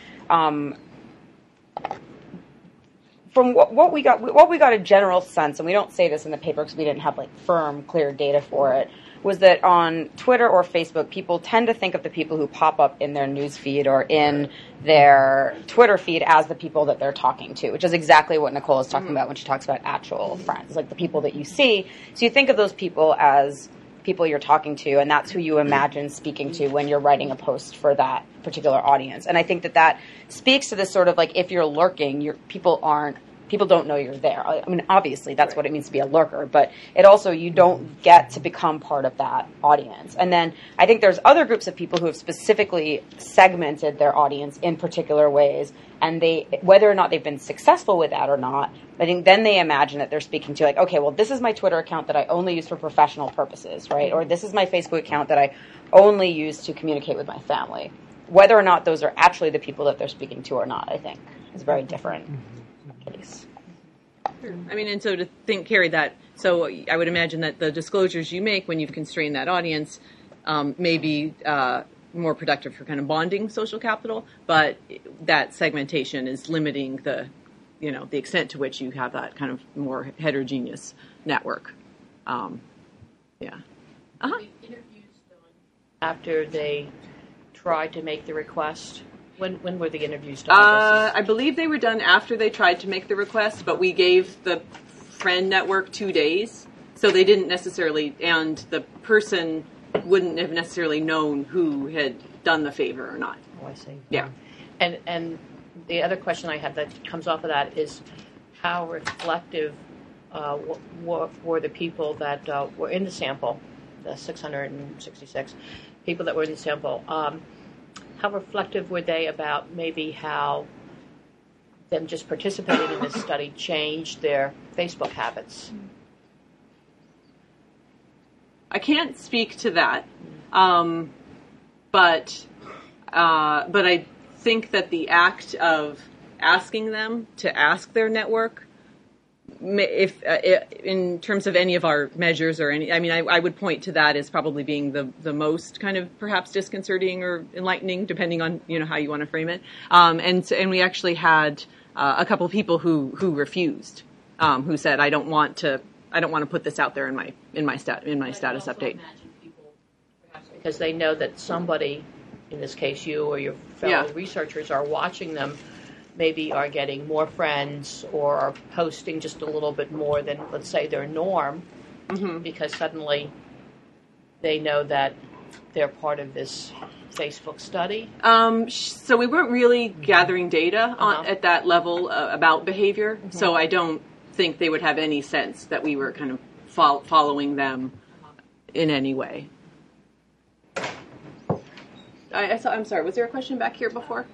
Speaker 8: from what we got a general sense, and we don't say this in the paper because we didn't have firm, clear data for it, was that on Twitter or Facebook, people tend to think of the people who pop up in their news feed or in their Twitter feed as the people that they're talking to, which is exactly what Nicole is talking about when she talks about actual friends, like the people that you see. So you think of those people as people you're talking to, and that's who you imagine speaking to when you're writing a post for that particular audience. And I think that speaks to this sort of if you're lurking, people don't know you're there. I mean, obviously, that's what it means to be a lurker, but it also, you don't get to become part of that audience. And then I think there's other groups of people who have specifically segmented their audience in particular ways, and whether or not they've been successful with that or not, I think then they imagine that they're speaking to okay, well, this is my Twitter account that I only use for professional purposes, right? Or this is my Facebook account that I only use to communicate with my family. Whether or not those are actually the people that they're speaking to or not, I think, is very different case.
Speaker 3: I mean, and so to think, Carrie, that, so I would imagine that the disclosures you make when you've constrained that audience may be more productive for kind of bonding social capital, but that segmentation is limiting the extent to which you have that kind of more heterogeneous network. Yeah. Uh-huh.
Speaker 9: Interviews done after they tried to make the request. When were the interviews done?
Speaker 3: I believe they were done after they tried to make the request, but we gave the friend network 2 days, so they didn't necessarily, and the person wouldn't have necessarily known who had done the favor or not.
Speaker 9: Oh, I see.
Speaker 3: Yeah.
Speaker 9: And the other question I had that comes off of that is how reflective were the people that were in the sample, the 666 people that were in the sample, how reflective were they about maybe how them just participating in this study changed their Facebook habits?
Speaker 3: I can't speak to that, but I think that the act of asking them to ask their network, if in terms of any of our measures or any, I mean, I would point to that as probably being the most kind of perhaps disconcerting or enlightening, depending on how you want to frame it. And we actually had a couple of people who refused, who said, I don't want to put this out there in my status update.
Speaker 9: Because they know that somebody, in this case you or your fellow researchers, are watching them, maybe are getting more friends or are posting just a little bit more than, let's say, their norm, because suddenly they know that they're part of this Facebook study.
Speaker 3: So we weren't really gathering data at that level about behavior, so I don't think they would have any sense that we were kind of following them in any way. I'm sorry, was there a question back here before?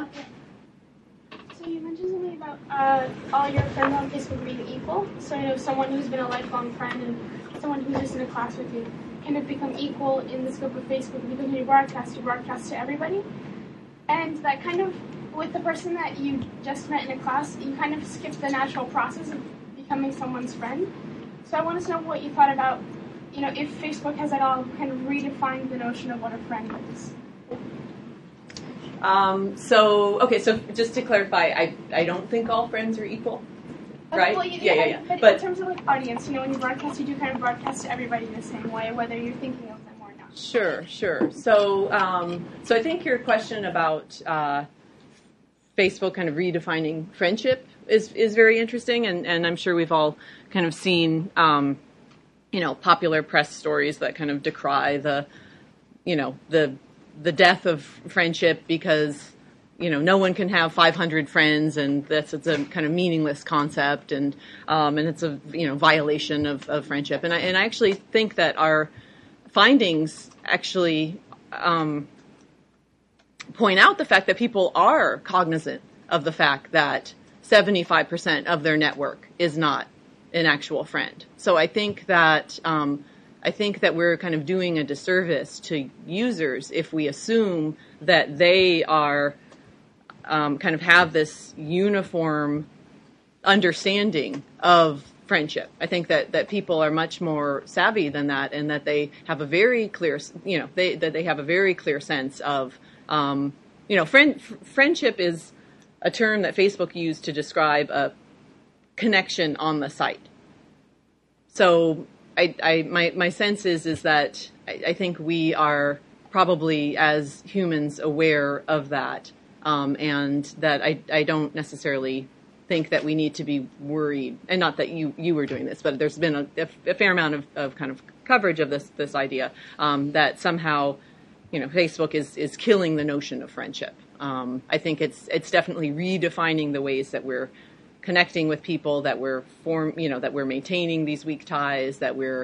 Speaker 12: So you mentioned something about all your friends on Facebook being equal. So I know someone who's been a lifelong friend and someone who's just in a class with you kind of become equal in the scope of Facebook because when you broadcast to everybody. And that kind of, with the person that you just met in a class, you kind of skip the natural process of becoming someone's friend. So I wanted to know what you thought about, if Facebook has at all kind of redefined the notion of what a friend is.
Speaker 3: So just to clarify, I don't think all friends are equal, right?
Speaker 12: Well,
Speaker 3: yeah.
Speaker 12: But in terms of audience, when you broadcast, you do kind of broadcast to everybody in the same way, whether you're thinking of them or not.
Speaker 3: Sure. So I think your question about Facebook kind of redefining friendship is very interesting, and I'm sure we've all kind of seen, popular press stories that kind of decry the death of friendship because, no one can have 500 friends and it's a kind of meaningless concept and it's a, violation of friendship. And I actually think that our findings actually point out the fact that people are cognizant of the fact that 75% of their network is not an actual friend. So I think that we're kind of doing a disservice to users if we assume that they are kind of have this uniform understanding of friendship. I think that people are much more savvy than that, and that they have a very clear, they have a very clear sense of, friendship is a term that Facebook used to describe a connection on the site. So my sense is that I think we are probably as humans aware of that, and that I don't necessarily think that we need to be worried, and not that you were doing this, but there's been a fair amount of kind of coverage of this idea that somehow Facebook is killing the notion of friendship. I think it's definitely redefining the ways that we're connecting with people, that we're that we're maintaining these weak ties, that we're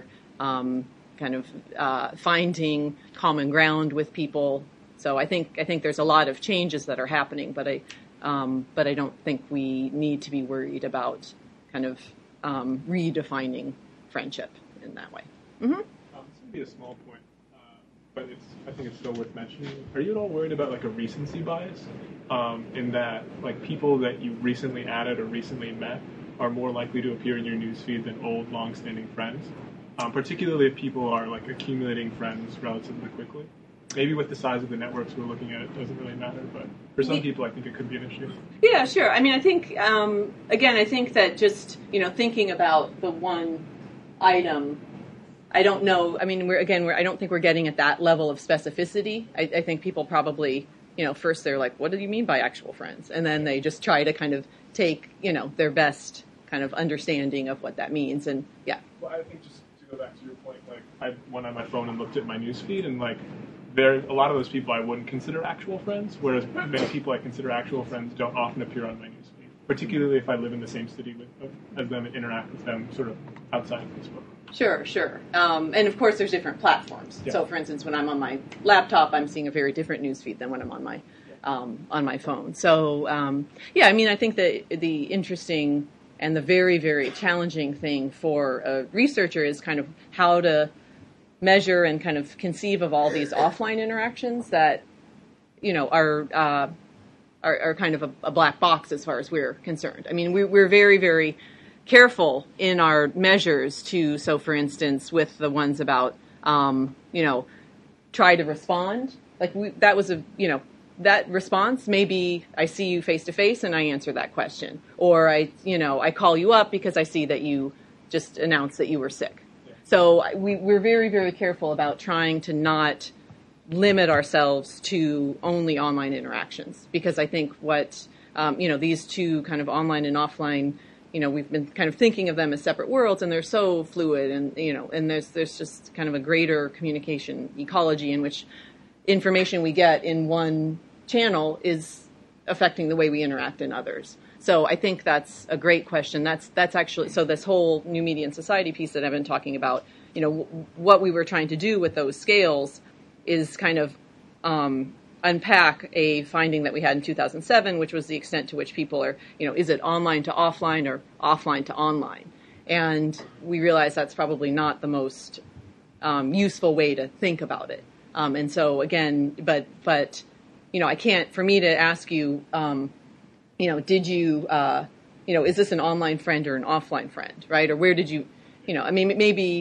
Speaker 3: finding common ground with people. So I think there's a lot of changes that are happening, but I don't think we need to be worried about kind of redefining friendship in that way. Mm-hmm.
Speaker 13: This would be a small point, but I think it's still worth mentioning. Are you at all worried about like a recency bias, in that like people that you recently added or recently met are more likely to appear in your newsfeed than old, long-standing friends, particularly if people are like accumulating friends relatively quickly. Maybe with the size of the networks we're looking at, it doesn't really matter, but for some people, I think it could be an issue.
Speaker 3: Yeah, sure. I mean, I think, again, I think that just, thinking about the one item, I don't know. I mean, I don't think we're getting at that level of specificity. I think people probably, first they're like, what do you mean by actual friends? And then they just try to kind of take, their best kind of understanding of what that means. And yeah.
Speaker 13: Well, I think just to go back to your point, like I went on my phone and looked at my newsfeed, and like a lot of those people I wouldn't consider actual friends, whereas many people I consider actual friends don't often appear on my newsfeed, particularly if I live in the same city as them and interact with them sort of outside of Facebook.
Speaker 3: Sure. And of course, there's different platforms. Yeah. So, for instance, when I'm on my laptop, I'm seeing a very different newsfeed than when I'm on my phone. So, I mean, I think that the interesting and the very, very challenging thing for a researcher is kind of how to measure and kind of conceive of all these offline interactions that, are kind of a black box as far as we're concerned. I mean, we're very, very careful in our measures so for instance, with the ones about, try to respond, like that was that response, maybe I see you face to face and I answer that question, or I call you up because I see that you just announced that you were sick. So we're very, very careful about trying to not limit ourselves to only online interactions, because I think what, these two kind of online and offline, we've been kind of thinking of them as separate worlds, and they're so fluid, and, and there's just kind of a greater communication ecology in which information we get in one channel is affecting the way we interact in others. So I think that's a great question. That's actually, so this whole new media and society piece that I've been talking about, what we were trying to do with those scales is kind of unpack a finding that we had in 2007, which was the extent to which people are, is it online to offline or offline to online? And we realized that's probably not the most useful way to think about it. And so again, but I can't, for me to ask you, did you, is this an online friend or an offline friend, right? Or where did you, I mean,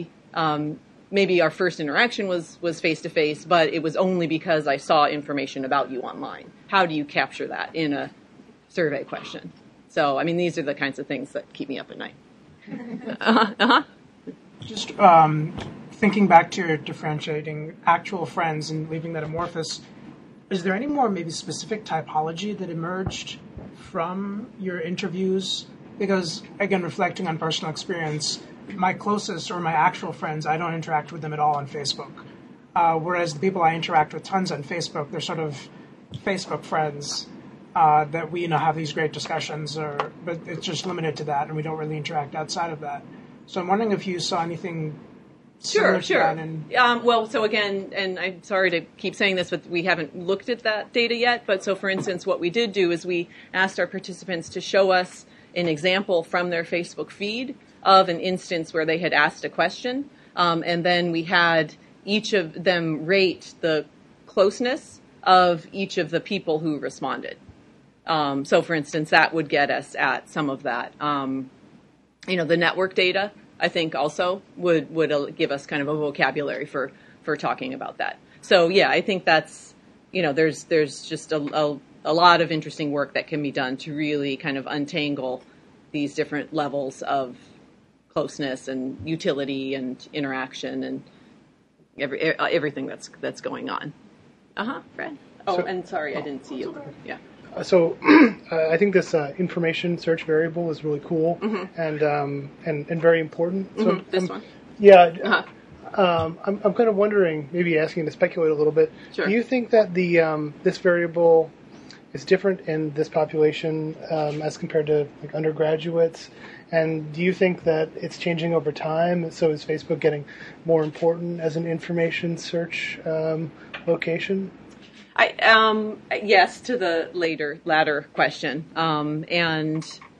Speaker 3: maybe our first interaction was face to face, but it was only because I saw information about you online. How do you capture that in a survey question? So, I mean, these are the kinds of things that keep me up at night.
Speaker 14: Just thinking back to differentiating actual friends and leaving that amorphous, is there any more maybe specific typology that emerged from your interviews? Because, again, reflecting on personal experience, my closest or my actual friends, I don't interact with them at all on Facebook. Whereas the people I interact with tons on Facebook, they're sort of Facebook friends that we have these great discussions, but it's just limited to that, and we don't really interact outside of that. So I'm wondering if you saw anything similar to that.
Speaker 3: Well, so again, and I'm sorry to keep saying this, but we haven't looked at that data yet. But so, for instance, what we did do is we asked our participants to show us an example from their Facebook feed of an instance where they had asked a question, and then we had each of them rate the closeness of each of the people who responded. So, for instance, that would get us at some of that. The network data, I think, also would give us kind of a vocabulary for talking about that. So, yeah, I think that's, there's just a lot of interesting work that can be done to really kind of untangle these different levels of closeness and utility and interaction and everything that's going on. Fred. Oh, and sorry, I didn't see you. Yeah.
Speaker 10: So I think this information search variable is really cool and very important. So
Speaker 3: this one.
Speaker 10: Yeah. I'm kind of wondering, maybe asking to speculate a little bit.
Speaker 3: Sure.
Speaker 10: Do you think that the this variable is different in this population as compared to like undergraduates? And do you think that it's changing over time? So is Facebook getting more important as an information search location?
Speaker 3: Yes, to the latter question. I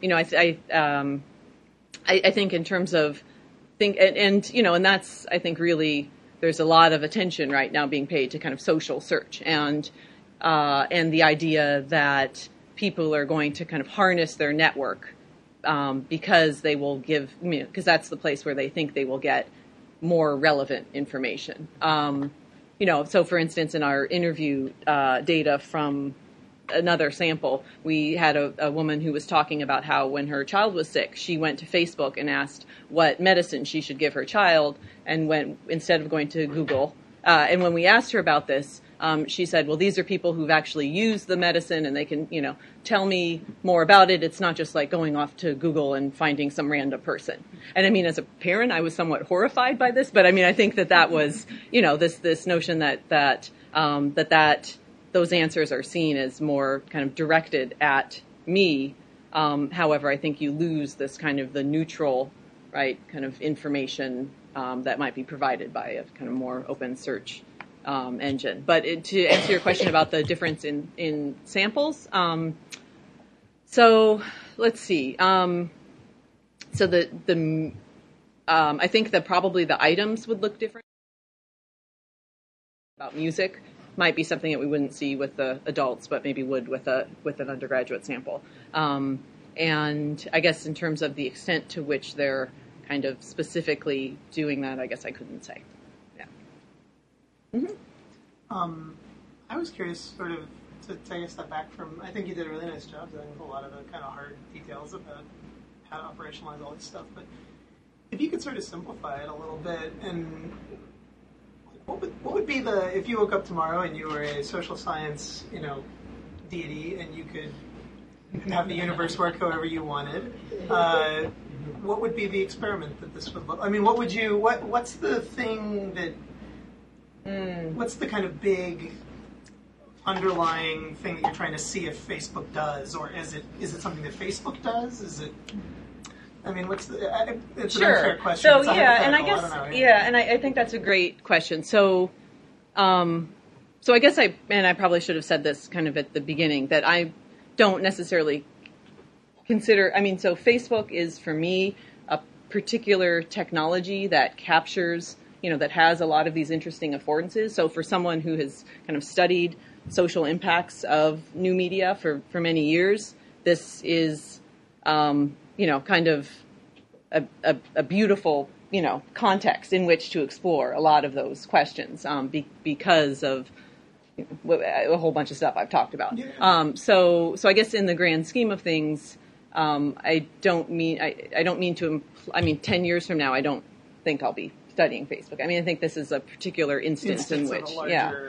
Speaker 3: think in terms of and that's, I think, really, there's a lot of attention right now being paid to kind of social search and the idea that people are going to kind of harness their network because they will give, because that's the place where they think they will get more relevant information. So for instance, in our interview data from another sample, we had a woman who was talking about how when her child was sick, she went to Facebook and asked what medicine she should give her child, and went instead of going to Google. And when we asked her about this, she said, well, these are people who've actually used the medicine and they can, tell me more about it. It's not just like going off to Google and finding some random person. And I mean, as a parent, I was somewhat horrified by this, but I mean, I think that was, this notion that those answers are seen as more kind of directed at me. However, I think you lose this kind of the neutral, right, kind of information that might be provided by a kind of more open search engine. But to answer your question about the difference in samples, so let's see. I think that probably the items would look different. About music might be something that we wouldn't see with the adults, but maybe would with an undergraduate sample. And I guess in terms of the extent to which they're kind of specifically doing that, I guess I couldn't say. Yeah.
Speaker 14: Mm-hmm. I was curious, sort of, to take a step back from, I think you did a really nice job dealing with a lot of the kind of hard details about how to operationalize all this stuff, but if you could sort of simplify it a little bit, and what would be if you woke up tomorrow and you were a social science, deity, and you could have the universe work however you wanted, what would be the experiment that this would look? I mean, what's the thing that, what's the kind of big underlying thing that you're trying to see if Facebook does, or is it something that Facebook does? Is it? I mean, it's an unfair question.
Speaker 3: So and I guess and I think that's a great question. So, I guess I probably should have said this kind of at the beginning, that I don't necessarily consider. I mean, so Facebook is for me a particular technology that captures, that has a lot of these interesting affordances. So for someone who has kind of studied social impacts of new media for many years, this is, kind of a beautiful, context in which to explore a lot of those questions because of a whole bunch of stuff I've talked about. Yeah. So I guess in the grand scheme of things, I don't mean to. 10 years from now, I don't think I'll be studying Facebook. I mean, I think this is a particular instance in which, larger,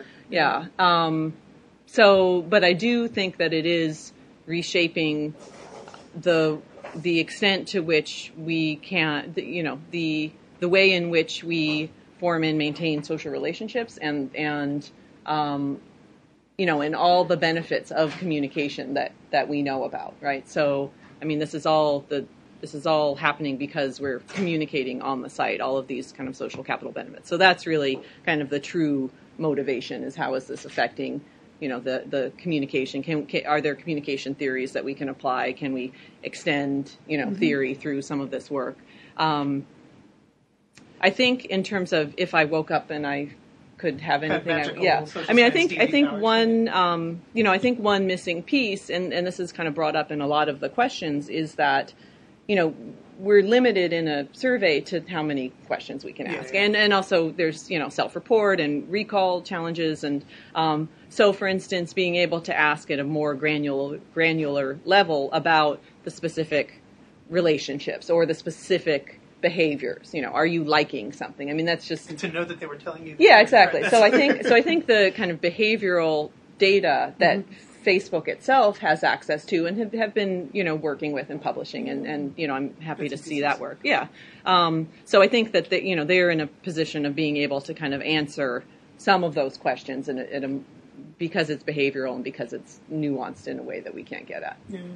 Speaker 3: but I do think that it is reshaping the extent to which we can, the way in which we form and maintain social relationships, and and all the benefits of communication that we know about, right? So, I mean, this is all happening because we're communicating on the site, all of these kind of social capital benefits. So that's really kind of the true motivation, is how is this affecting, the communication? Are there communication theories that we can apply? Can we extend, theory through some of this work? I think in terms of if I woke up and I could have anything, I think one, I think one missing piece, and this is kind of brought up in a lot of the questions, is that, we're limited in a survey to how many questions we can ask. And also there's, self-report and recall challenges. And so, for instance, being able to ask at a more granular level about the specific relationships or the specific behaviors. Are you liking something? I mean, that's just...
Speaker 14: And to know that they were telling you...
Speaker 3: Yeah, exactly. So I think the kind of behavioral data that Facebook itself has access to and have been, working with and publishing, and I'm happy to see that work. Yeah. So I think that they're in a position of being able to kind of answer some of those questions because it's behavioral and because it's nuanced in a way that we can't get at. Yeah.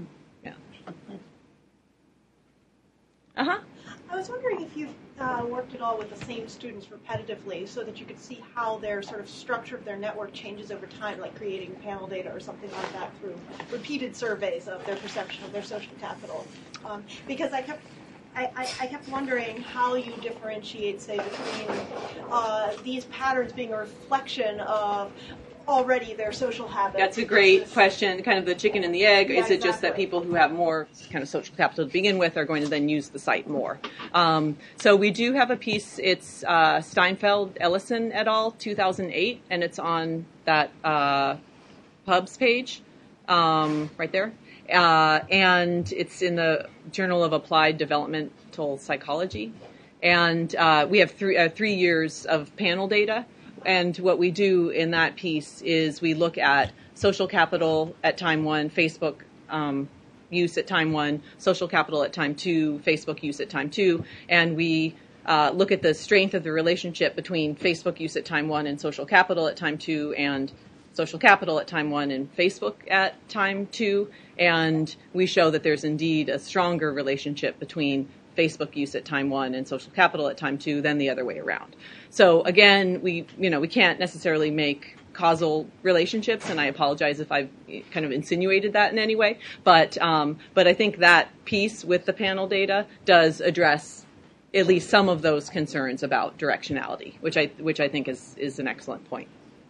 Speaker 3: Uh-huh.
Speaker 11: I was wondering if you've worked at all with the same students repetitively so that you could see how their sort of structure of their network changes over time, like creating panel data or something like that through repeated surveys of their perception of their social capital. Because I kept wondering how you differentiate, say, between these patterns being a reflection of already their social habits?
Speaker 3: That's a great question, kind of the chicken and the egg.
Speaker 11: Yeah,
Speaker 3: Is it just that people who have more kind of social capital to begin with are going to then use the site more? So we do have a piece, it's Steinfeld, Ellison et al., 2008, and it's on that Pubs page right there. And it's in the Journal of Applied Developmental Psychology. And we have 3 years of panel data. And what we do in that piece is we look at social capital at time 1, Facebook use at time 1, social capital at time 2, Facebook use at time 2, and we look at the strength of the relationship between Facebook use at time 1 and social capital at time 2, and social capital at time 1 and Facebook at time 2, and we show that there's indeed a stronger relationship between Facebook use at time 1 and social capital at time 2 than the other way around. So again, we can't necessarily make causal relationships, and I apologize if I've kind of insinuated that in any way, but I think that piece with the panel data does address at least some of those concerns about directionality, which I think is an excellent point.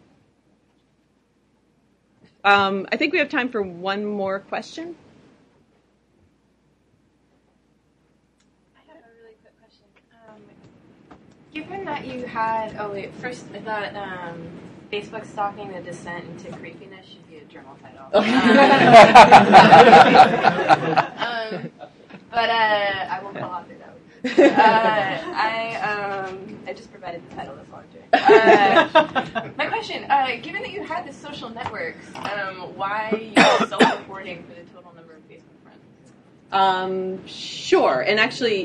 Speaker 3: I think we have time for one more question.
Speaker 15: Given that you had, first I thought Facebook stalking the descent into creepiness should be a journal title. But I will co-author that. I just provided the title, that's all I'm doing. My question, given that you had the social networks, why use self-reporting for the total number of Facebook friends?
Speaker 3: Sure, and actually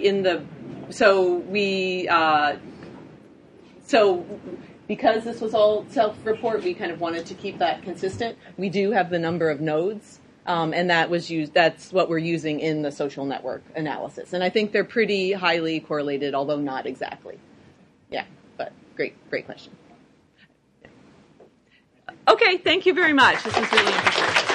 Speaker 3: So because this was all self-report, we kind of wanted to keep that consistent. We do have the number of nodes, and that's what we're using in the social network analysis. And I think they're pretty highly correlated, although not exactly. Yeah, but great question. Okay, thank you very much. This was really interesting.